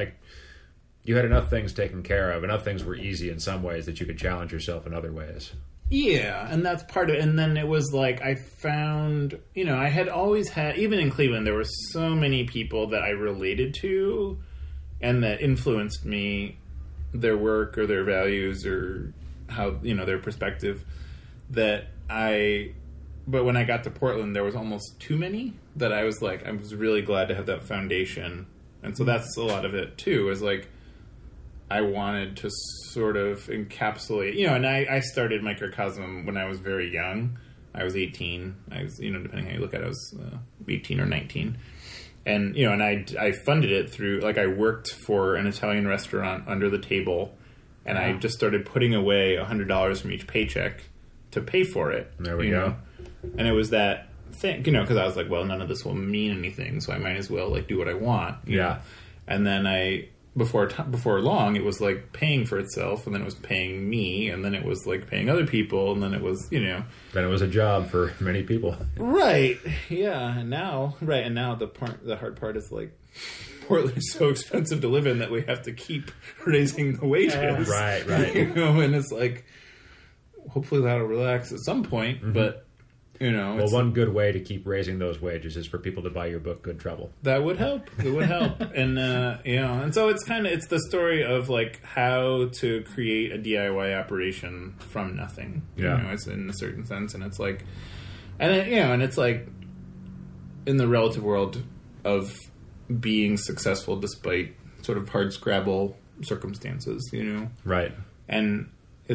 things taken care of. Enough things were easy in some ways that you could challenge yourself in other ways.
Yeah, and that's part of it. And then it was like I found, you know, I had always had, even in Cleveland, there were so many people that I related to and that influenced me, their work or their values or how, you know, their perspective, but when I got to Portland, there was almost too many that I was like, I was really glad to have that foundation. And so that's a lot of it too, is like, I wanted to sort of encapsulate, you know, and I started Microcosm when I was very young. I was 18. I was, you know, depending how you look at it, I was 18 or 19. And, you know, and I funded it through, like, I worked for an Italian restaurant under the table, and I just started putting away $100 from each paycheck to pay for it.
There we go.
Know? And it was that thing, you know, because I was like, well, none of this will mean anything, so I might as well, like, do what I want. You know? And then before long, it was like paying for itself, and then it was paying me, and then it was like paying other people, and then it was, you know,
then it was a job for many people.
Right. Yeah. And now the hard part is like Portland is so expensive to live in that we have to keep raising the wages.
Right.
You know, and it's like, hopefully that'll relax at some point, but. You know,
well, one good way to keep raising those wages is for people to buy your book, Good Trouble.
That would help. It would help. And, you know, and so it's the story of, like, how to create a DIY operation from nothing.
Yeah.
You know, it's in a certain sense. And it's like, and it's like, in the relative world of being successful despite sort of hard scrabble circumstances, you know?
Right.
And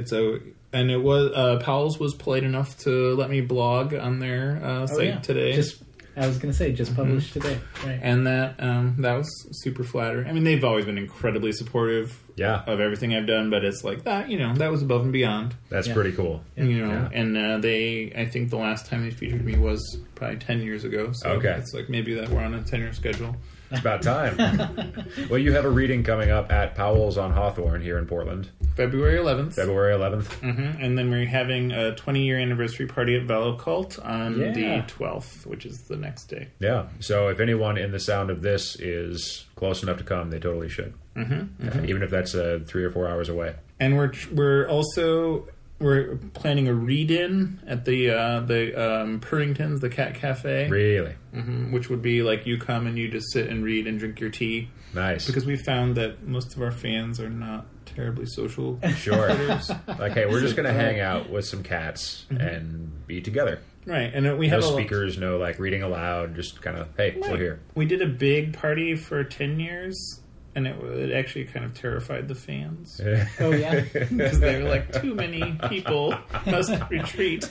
it was Powell's was polite enough to let me blog on their site today.
I was going to say, just published today. Right.
And that was super flattering. I mean, they've always been incredibly supportive of everything I've done, but it's like that, you know, that was above and beyond.
That's pretty cool.
You know, and I think the last time they featured me was probably 10 years ago. So it's like maybe that we're on a 10-year schedule.
It's about time. Well, you have a reading coming up at Powell's on Hawthorne here in Portland.
February 11th.
Mm-hmm.
And then we're having a 20-year anniversary party at Velocult on the 12th, which is the next day.
Yeah. So if anyone in the sound of this is close enough to come, they totally should. Even if that's 3 or 4 hours away.
And we're also planning a read-in at the Purringtons, the Cat Cafe.
Really?
Which would be like you come and you just sit and read and drink your tea.
Nice.
Because we found that most of our fans are not terribly social.
Sure. Like, hey, we're just going to hang out with some cats and be together.
Right. And we have
no speakers, no like reading aloud, just kind of, hey, we're here.
We did a big party for 10 years. And it actually kind of terrified the fans.
Oh, yeah?
Because they were like, too many people must retreat.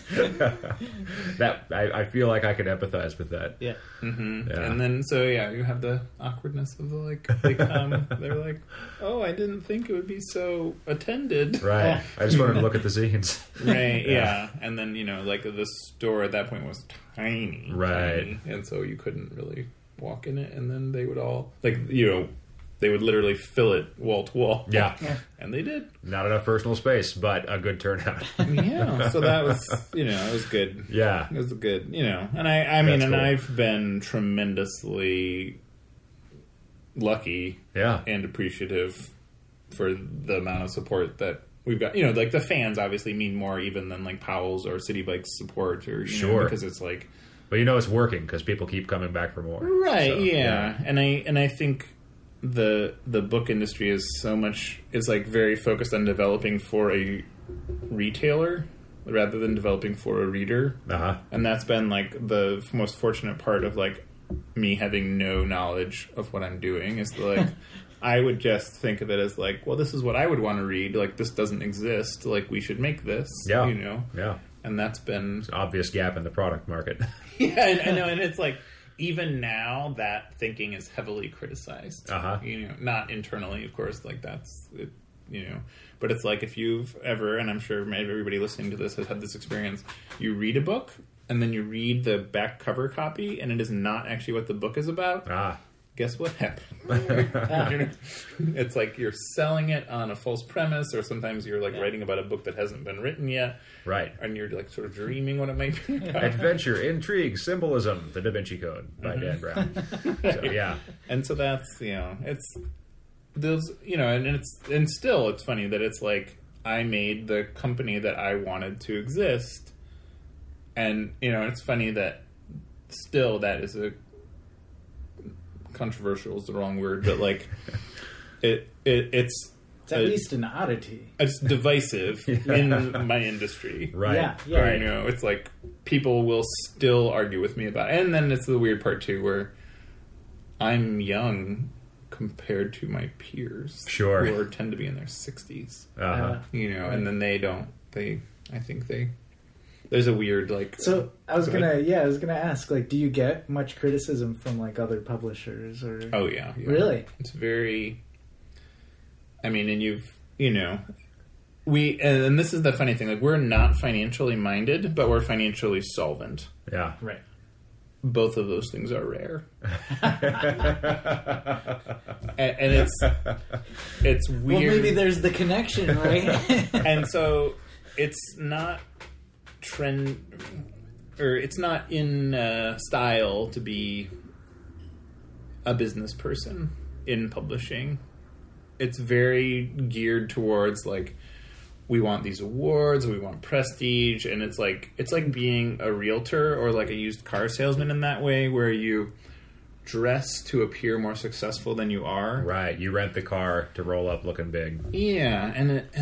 I feel like I could empathize with that.
Yeah.
Yeah. And then, you have the awkwardness of the, like, they come, they're like, oh, I didn't think it would be so attended.
Right. I just wanted to look at the scenes.
Right, yeah. And then, you know, like, the store at that point was tiny.
Right.
Tiny, and so you couldn't really walk in it. And then they would all, like, you know, they would literally fill it wall to wall.
Yeah.
And they did.
Not enough personal space, but a good turnout.
Yeah. So that was, you know, it was good.
Yeah.
It was good, you know. And I mean, and cool. I've been tremendously lucky and appreciative for the amount of support that we've got. You know, like the fans obviously mean more even than like Powell's or City Bike's support or, you know, because it's like.
But you know it's working because people keep coming back for more.
Right, so, yeah. And I think the book industry is like very focused on developing for a retailer rather than developing for a reader. And that's been like the most fortunate part of like me having no knowledge of what I'm doing is like I would just think of it as like, well, this is what I would want to read. Like, this doesn't exist. Like, we should make this.
Yeah.
You know?
Yeah.
And that's been...
It's an obvious gap in the product market.
Yeah, I know. And it's like, even now, that thinking is heavily criticized. You know, not internally, of course. Like, that's... It, you know, but it's like if you've ever, and I'm sure everybody listening to this has had this experience, you read a book and then you read the back cover copy, and it is not actually what the book is about. Guess what happened? It's like you're selling it on a false premise, or sometimes you're like writing about a book that hasn't been written yet.
Right.
And you're like sort of dreaming what it might be about.
Adventure, intrigue, symbolism, the Da Vinci Code by Dan Brown. So, yeah.
And so that's, it's those, and still it's funny that it's like I made the company that I wanted to exist. And, it's funny that still that is controversial is the wrong word, but like it's
at least an oddity.
It's divisive in my industry,
right?
Yeah.
Right. It's like people will still argue with me about it. And then it's the weird part too, where I'm young compared to my peers,
sure,
who tend to be in their 60s. And then I think there's a weird like.
So I was gonna ask, like, do you get much criticism from like other publishers or?
Oh yeah.
Really?
It's very. I mean, and and this is the funny thing. Like, we're not financially minded, but we're financially solvent.
Yeah.
Right.
Both of those things are rare, and it's weird.
Well, maybe there's the connection, right?
And so it's not it's not in style to be a business person in publishing. It's very geared towards like, we want these awards, we want prestige, and it's like being a realtor or like a used car salesman in that way, where you dress to appear more successful than you are.
Right. You rent the car to roll up looking big.
Yeah,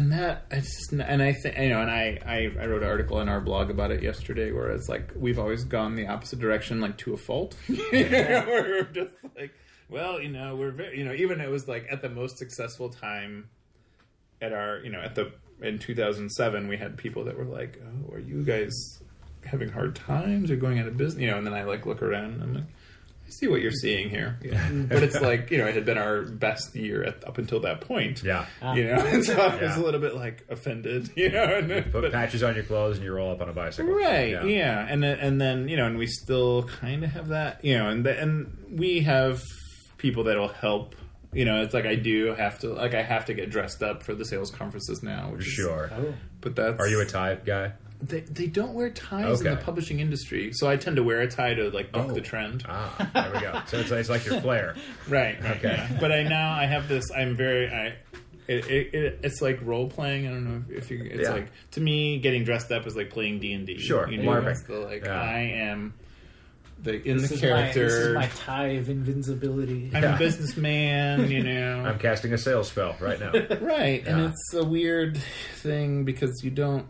I wrote an article in our blog about it yesterday, where it's like we've always gone the opposite direction, like to a fault. We're just like, well, we're very, even it was like at the most successful time at our, in 2007, we had people that were like, oh, are you guys having hard times or going out of business? And then I like look around and I'm like, I see what you're seeing here. But it's like, it had been our best year up until that point.
Yeah.
And so I was a little bit like offended,
And put patches on your clothes and you roll up on a bicycle.
Right. Yeah. And then, and we still kind of have that, and we have people that'll help. It's like I have to get dressed up for the sales conferences now.
Sure.
But that's...
Are you a tie guy?
They don't wear ties in the publishing industry, so I tend to wear a tie to like buck the trend.
There we go. So it's like your flair.
Right. Okay. Yeah. But I have this. I'm very. It's like role playing. I don't know if you. It's like, to me, getting dressed up is like playing D&D.
Sure.
I am. The character.
This is my tie of invincibility.
I'm a businessman,
I'm casting a sales spell right now.
Right, and it's a weird thing because you don't,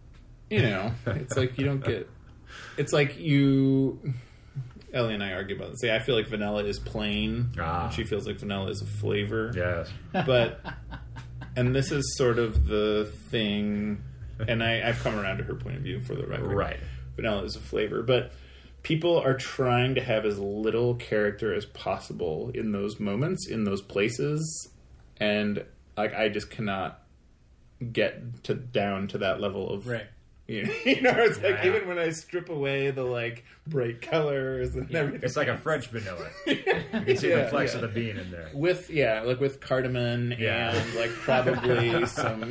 it's like you don't get. It's like you. Ellie and I argue about this. Say, I feel like vanilla is plain. And she feels like vanilla is a flavor.
Yes,
and this is sort of the thing, and I've come around to her point of view for the record.
Right,
vanilla is a flavor, but. People are trying to have as little character as possible in those moments, in those places, and like I just cannot get down to that level of it's like even when I strip away the like bright colors and everything,
it's like a French vanilla. You can see the flecks of the bean in there
with with cardamom and like probably some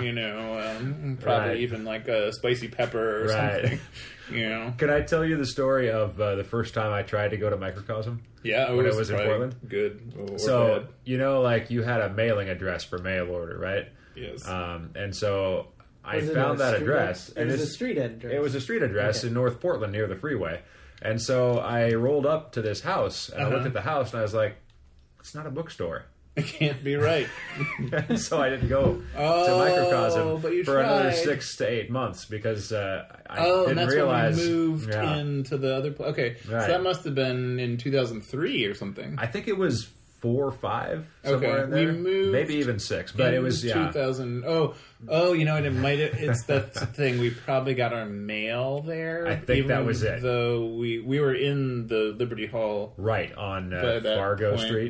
even like a spicy pepper or something.
Can I tell you the story of the first time I tried to go to Microcosm?
Yeah,
when it was in Portland.
Good.
So bad. Like you had a mailing address for mail order, right?
Yes.
And so I found that address.
It was a street address.
It was a street address in North Portland near the freeway. And so I rolled up to this house and I looked at the house and I was like, it's not a bookstore.
It can't be right.
So I didn't go to Microcosm for another 6 to 8 months because I didn't realize.
When we moved into the other place. Okay, so that must have been in 2003 or something.
I think it was 4 or 5 somewhere in there.
We moved,
maybe even 6, but it was
2000. And it might have. It's that thing. We probably got our mail there.
I think that was it.
Though we were in the Liberty Hall,
right on Fargo Street.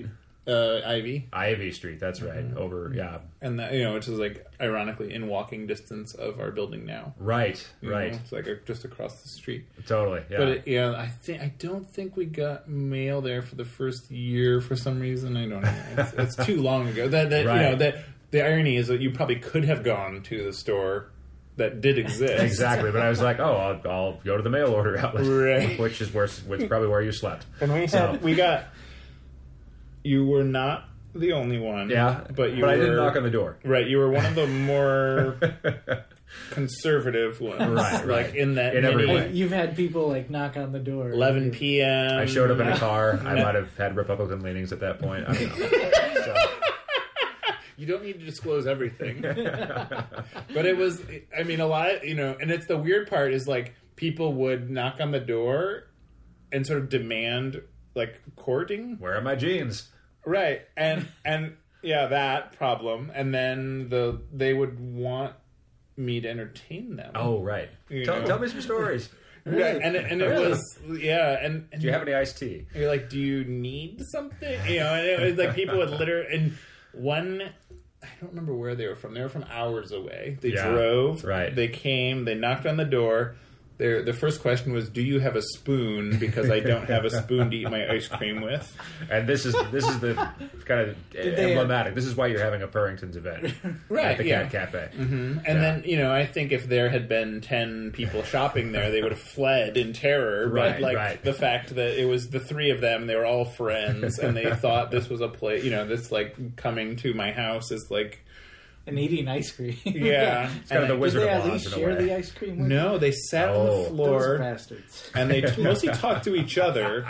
Ivy
Street. That's right. Over,
and that, you know, which is like ironically in walking distance of our building now.
Right.
You know, it's like just across the street.
Totally. Yeah.
But I don't think we got mail there for the first year for some reason. I don't know. It's too long ago. That right. You know, that the irony is that you probably could have gone to the store that did exist.
Exactly, but I was like, I'll go to the mail order outlet,
right.
which is probably where you slept.
And we got. You were not the only one.
Yeah, but I didn't knock on the door.
Right, you were one of the more conservative ones.
Right.
Like in
every way.
You've had people like knock on the door.
11 p.m.
I showed up in a car. I might have had Republican leanings at that point. I don't know. So.
You don't need to disclose everything. But it was, I mean, a lot, you know, and it's the weird part is like people would knock on the door and sort of demand like courting.
Where are my jeans?
Right. And yeah, that problem. And then they would want me to entertain them.
Oh, right. Tell me some stories.
Right. And it was, yeah. And
do you have any iced tea?
You're like, do you need something? You know, and it was like people would literally, and one, I don't remember where they were from. They were from hours away. They drove.
Right.
They came. They knocked on the door. The first question was, "Do you have a spoon?" Because I don't have a spoon to eat my ice cream with.
And this is the kind of emblematic. This is why you're having a Purrington's event,
right?
At the Cat Cafe.
Mm-hmm. And then, you know, I think if there had been 10 people shopping there, they would have fled in terror.
Right,
but the fact that it was the three of them, they were all friends, and they thought this was a place. You know, this like coming to my house is like.
And eating ice cream.
Yeah.
It's kind of the Wizard of Oz.
Did they at least share the ice cream with
No, they sat on the floor.
Those bastards.
And they mostly talked to each other.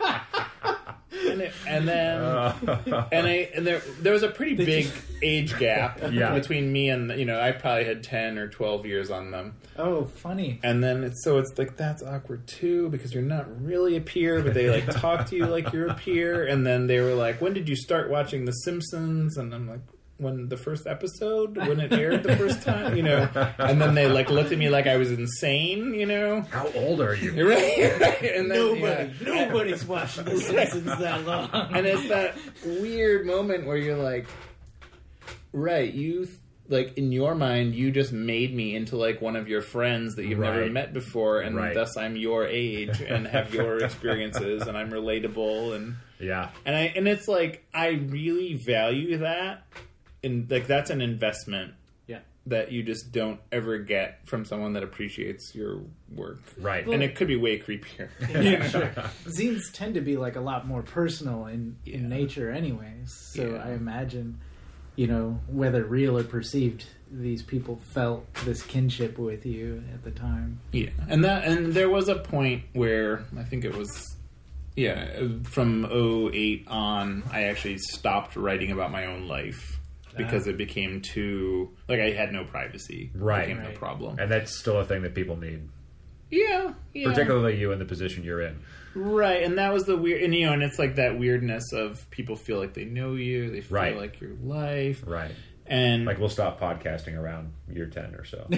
And there was a pretty big age gap between me and, you know, I probably had 10 or 12 years on them.
Oh, funny.
And then it's like, that's awkward too, because you're not really a peer, but they like talk to you like you're a peer. And then they were like, when did you start watching The Simpsons? And I'm like, when the first episode, when it aired the first time, you know, and then they like looked at me like I was insane, you know.
How old are you?
Right? And then,
nobody's watching The Simpsons that long.
And it's that weird moment where you're like, right, you like in your mind, you just made me into like one of your friends that you've never met before, and thus I'm your age and have your experiences, and I'm relatable, and and it's like I really value that. And like that's an investment that you just don't ever get from someone that appreciates your work.
Right.
And it could be way creepier.
Sure. Zines tend to be like a lot more personal in nature anyways. So I imagine, you know, whether real or perceived, these people felt this kinship with you at the time.
Yeah. And there was a point where I think it was from 2008 on, I actually stopped writing about my own life. Because it became too... Like, I had no privacy.
Right.
It became no problem.
And that's still a thing that people need.
Yeah.
Particularly you in the position you're in.
Right, and that was the weird... And, you know, and it's like that weirdness of people feel like they know you. They feel like your life.
Right.
And...
Like, we'll stop podcasting around year 10 or so.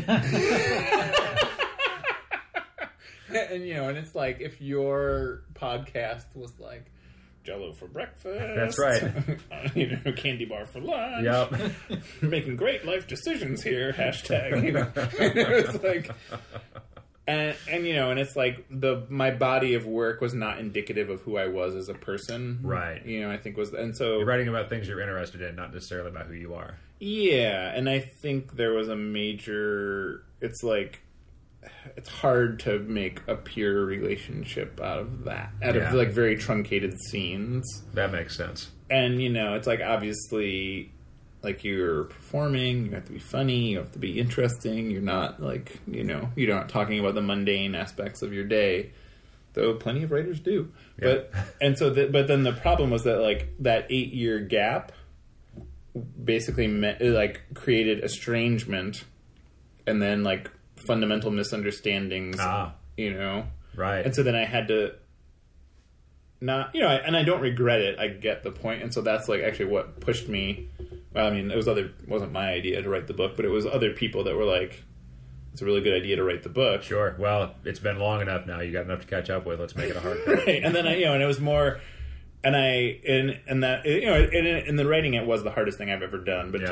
And, you know, and it's like, if your podcast was like... Jell-O for breakfast.
That's right.
You know, candy bar for lunch.
Yep.
Making great life decisions here. Hashtag. You know, it's like, and you know, and it's like my body of work was not indicative of who I was as a person.
Right.
You know, I think and so
you're writing about things you're interested in, not necessarily about who you are.
Yeah, and I think there was a major. It's like. It's hard to make a pure relationship out of that. Out of like very truncated scenes.
That makes sense.
And, you know, it's like obviously like you're performing, you have to be funny, you have to be interesting. You're not like, you know, you're not talking about the mundane aspects of your day. Though plenty of writers do.
Yeah.
But then the problem was that like that 8-year gap basically created estrangement and then like fundamental misunderstandings, you know?
Right.
And so then I had to not, you know, and I don't regret it. I get the point. And so that's like actually what pushed me. Well, I mean, it wasn't my idea to write the book, but it was other people that were like, it's a really good idea to write the book.
Sure. Well, it's been long enough now. You got enough to catch up with. Let's make it a hard cut.
Right. And then and it was more, And that, you know, in the writing, it was the hardest thing I've ever done. But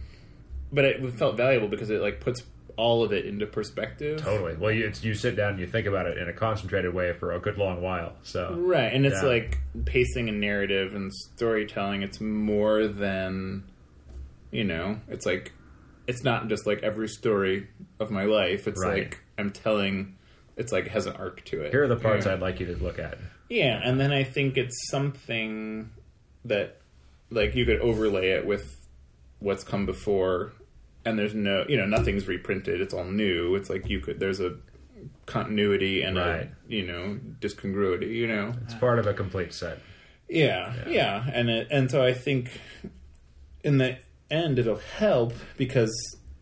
but it felt valuable because it like puts all of it into perspective.
Totally. Well, you sit down and you think about it in a concentrated way for a good long while. So
right, and it's like pacing and narrative and storytelling. It's more than, you know, it's like, it's not just like every story of my life. It's like I'm telling. It's like it has an arc to it.
Here are the parts I'd like you to look at.
Yeah, and then I think it's something that, like, you could overlay it with what's come before, and there's no, you know, nothing's reprinted. It's all new. It's like there's a continuity and a, you know, discongruity. You know,
it's part of a complete set.
Yeah. And so I think in the end it'll help because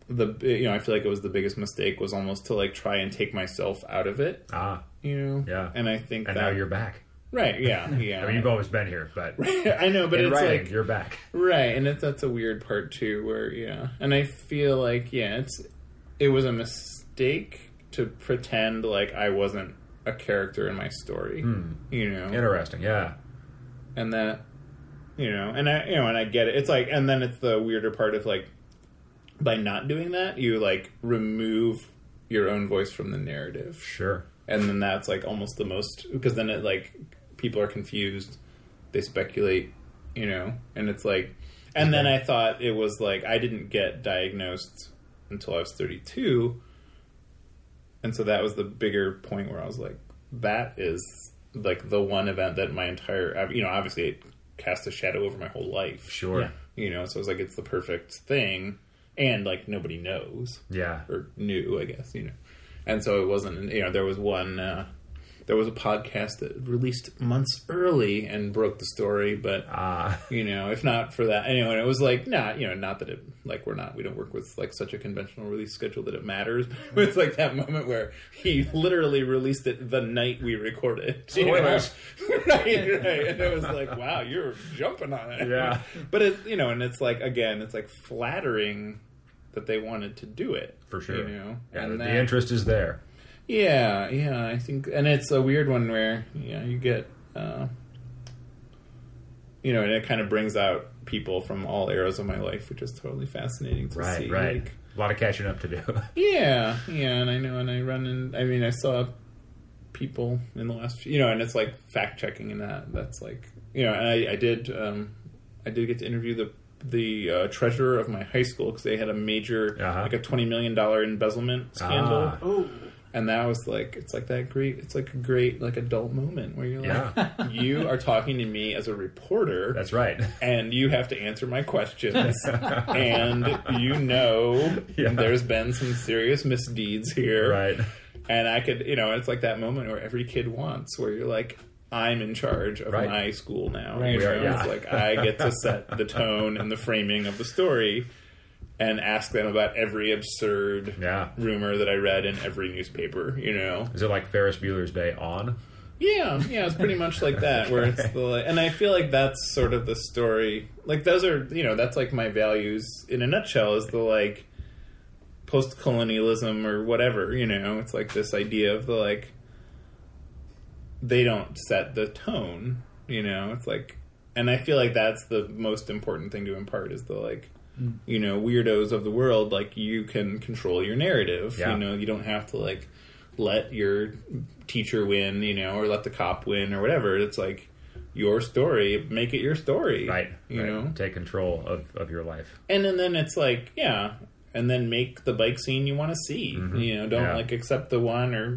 I feel like it was the biggest mistake was almost to like try and take myself out of it. You know?
Yeah.
And I think
now you're back.
Right, yeah.
I mean, you've always been here, but
I know, but it's
writing,
like
you're back.
Right, and that's a weird part too where and I feel like it was a mistake to pretend like I wasn't a character in my story. You know.
Interesting, yeah.
And that and I get it. It's like, and then it's the weirder part of like, by not doing that, you like remove your own voice from the narrative.
Sure.
And then that's like almost the most, because then it like people are confused, they speculate, and it's like, and then I thought it was like I didn't get diagnosed until I was 32, and so that was the bigger point where I was like, that is like the one event that my entire, obviously it cast a shadow over my whole life.
Sure.
So it's like it's the perfect thing. And, like, nobody knows.
Yeah.
Or knew, I guess, And so it wasn't, there was there was a podcast that released months early and broke the story, but, if not for that, anyway, it was like, not that it, like, we don't work with, like, such a conventional release schedule that it matters. It was like that moment where he literally released it the night we recorded.
Spoilers.
Right. And it was like, wow, you're jumping on it.
Yeah.
But it's, and it's like, again, it's like flattering that they wanted to do it.
For sure.
Yeah,
and the interest is there.
Yeah, I think, and it's a weird one where, you get, and it kind of brings out people from all eras of my life, which is totally fascinating to see.
Right.
Like,
a lot of catching up to do.
Yeah, and I know, and I saw people in the last few, and it's like fact-checking and that's like, and I did get to interview the treasurer of my high school because they had a major, like a $20 million embezzlement scandal.
Oh.
And that was like, it's like that great, it's like a great, like, adult moment where you're like, you are talking to me as a reporter.
That's right.
And you have to answer my questions. And there's been some serious misdeeds here.
Right.
And I could, it's like that moment where every kid wants, where you're like, I'm in charge of my school now.
Right.
It's like, I get to set the tone and the framing of the story. And ask them about every absurd rumor that I read in every newspaper,
Is it like Ferris Bueller's Day On?
Yeah, it's pretty much like that, where it's and I feel like that's sort of the story. Like, those are, that's like my values in a nutshell, is the, like, post-colonialism or whatever, It's like this idea of the, like, they don't set the tone, It's like, and I feel like that's the most important thing to impart, is the, like, weirdos of the world, like, you can control your narrative. You don't have to, like, let your teacher win, or let the cop win or whatever. It's like your story, make it your story.
Right. Take control of your life.
And then it's like, and then make the bike scene you want to see.
Mm-hmm.
Don't like accept the one or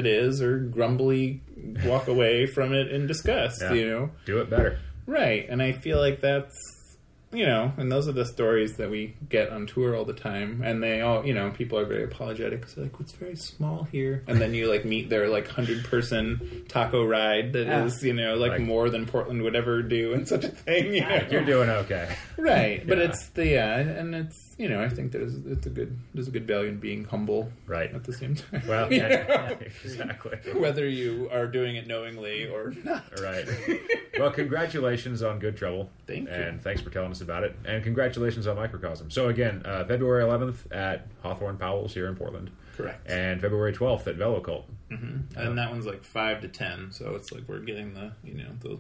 grumbly walk away from it in disgust. Do
it better.
Right. And I feel like that's, and those are the stories that we get on tour all the time. And they all, people are very apologetic because they're like, it's very small here. And then you, like, meet their, like, 100-person taco ride that is, like more than Portland would ever do and such a thing.
You're doing okay.
Right. But it's and it's, I think there's a good value in being humble.
Right.
At the same time.
Well, exactly.
Whether you are doing it knowingly or not.
Right. Well, congratulations on Good Trouble.
Thank you.
And thanks for telling us about it. And congratulations on Microcosm. So again, February 11th at Hawthorne Powell's here in Portland.
Correct.
And February 12th at Velocult.
Mm-hmm. And that one's like 5 to 10, so it's like we're getting the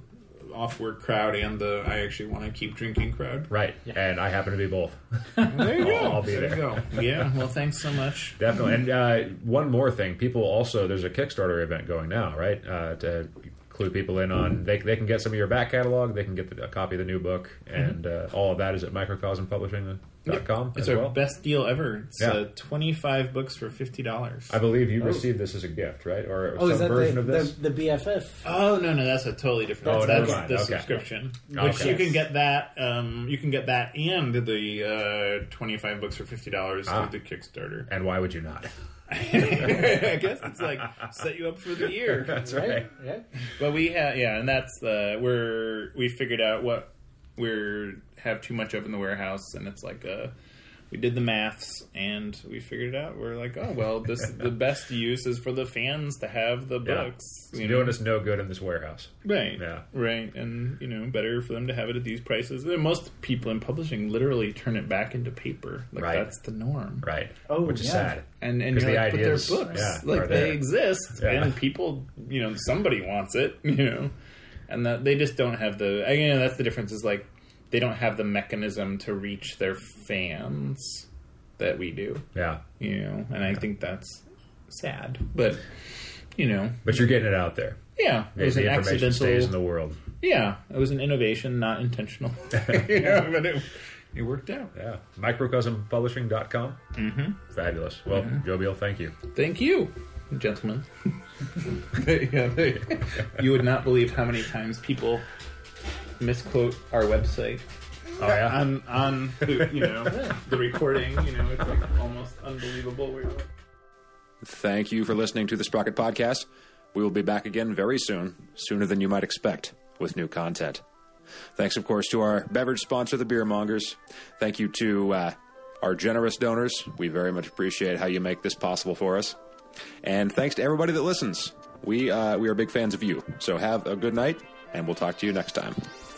off-work crowd and the I actually want to keep drinking crowd.
Right, and I happen to be both.
There you go.
I'll be there.
You go.
Yeah, well, thanks so much.
Definitely. And one more thing. People also, there's a Kickstarter event going now, right? To clue people in on, they can get some of your back catalog, they can get a copy of the new book, and all of that is at microcosmpublishing.com
It's
as
our
well.
best deal ever. It's
Yeah.
25 books for $50.
I believe you received this as a gift, right? Or
Oh,
some
is that
version of this?
the BFF?
Oh no, that's a totally different.
Oh,
That's
never mind.
the
Okay.
subscription,
Okay.
which you can get that. You can get that and the 25 books for $50 through the Kickstarter.
And why would you not?
I guess it's like set you up for the year.
That's right.
Yeah.
But we have, and that's we figured out what have too much of in the warehouse, and it's like we did the maths and we figured it out. We're like, oh well, the best use is for the fans to have the books.
It's doing us no good in this warehouse.
Right.
Yeah.
Right. And, better for them to have it at these prices. Most people in publishing literally turn it back into paper. Like,
Right.
that's the norm.
Right.
Oh,
Which is
yeah.
sad.
And
Because
you're
the
like, but they're
ideas,
books.
yeah,
Like,
are there.
they exist.
Yeah.
And people, somebody wants it, And that they just don't have that's the difference is, like, they don't have the mechanism to reach their fans that we do.
Yeah.
And I think that's sad. But,
But you're getting it out there.
yeah. It was
The
an
information
accidental...
stays in the world.
Yeah, it was an innovation, not intentional. But it worked out.
Yeah. Microcosmpublishing.com. Mm-hmm. Fabulous. Well, Joe Beal, thank you.
Thank you, gentlemen. You would not believe how many times people misquote our website.
Oh, yeah?
On the recording, it's like almost unbelievable.
Thank you for listening to the Sprocket Podcast. We will be back again very soon, sooner than you might expect, with new content. Thanks, of course, to our beverage sponsor, the Beer Mongers. Thank you to our generous donors. We very much appreciate how you make this possible for us. And thanks to everybody that listens. We are big fans of you. So have a good night, and we'll talk to you next time.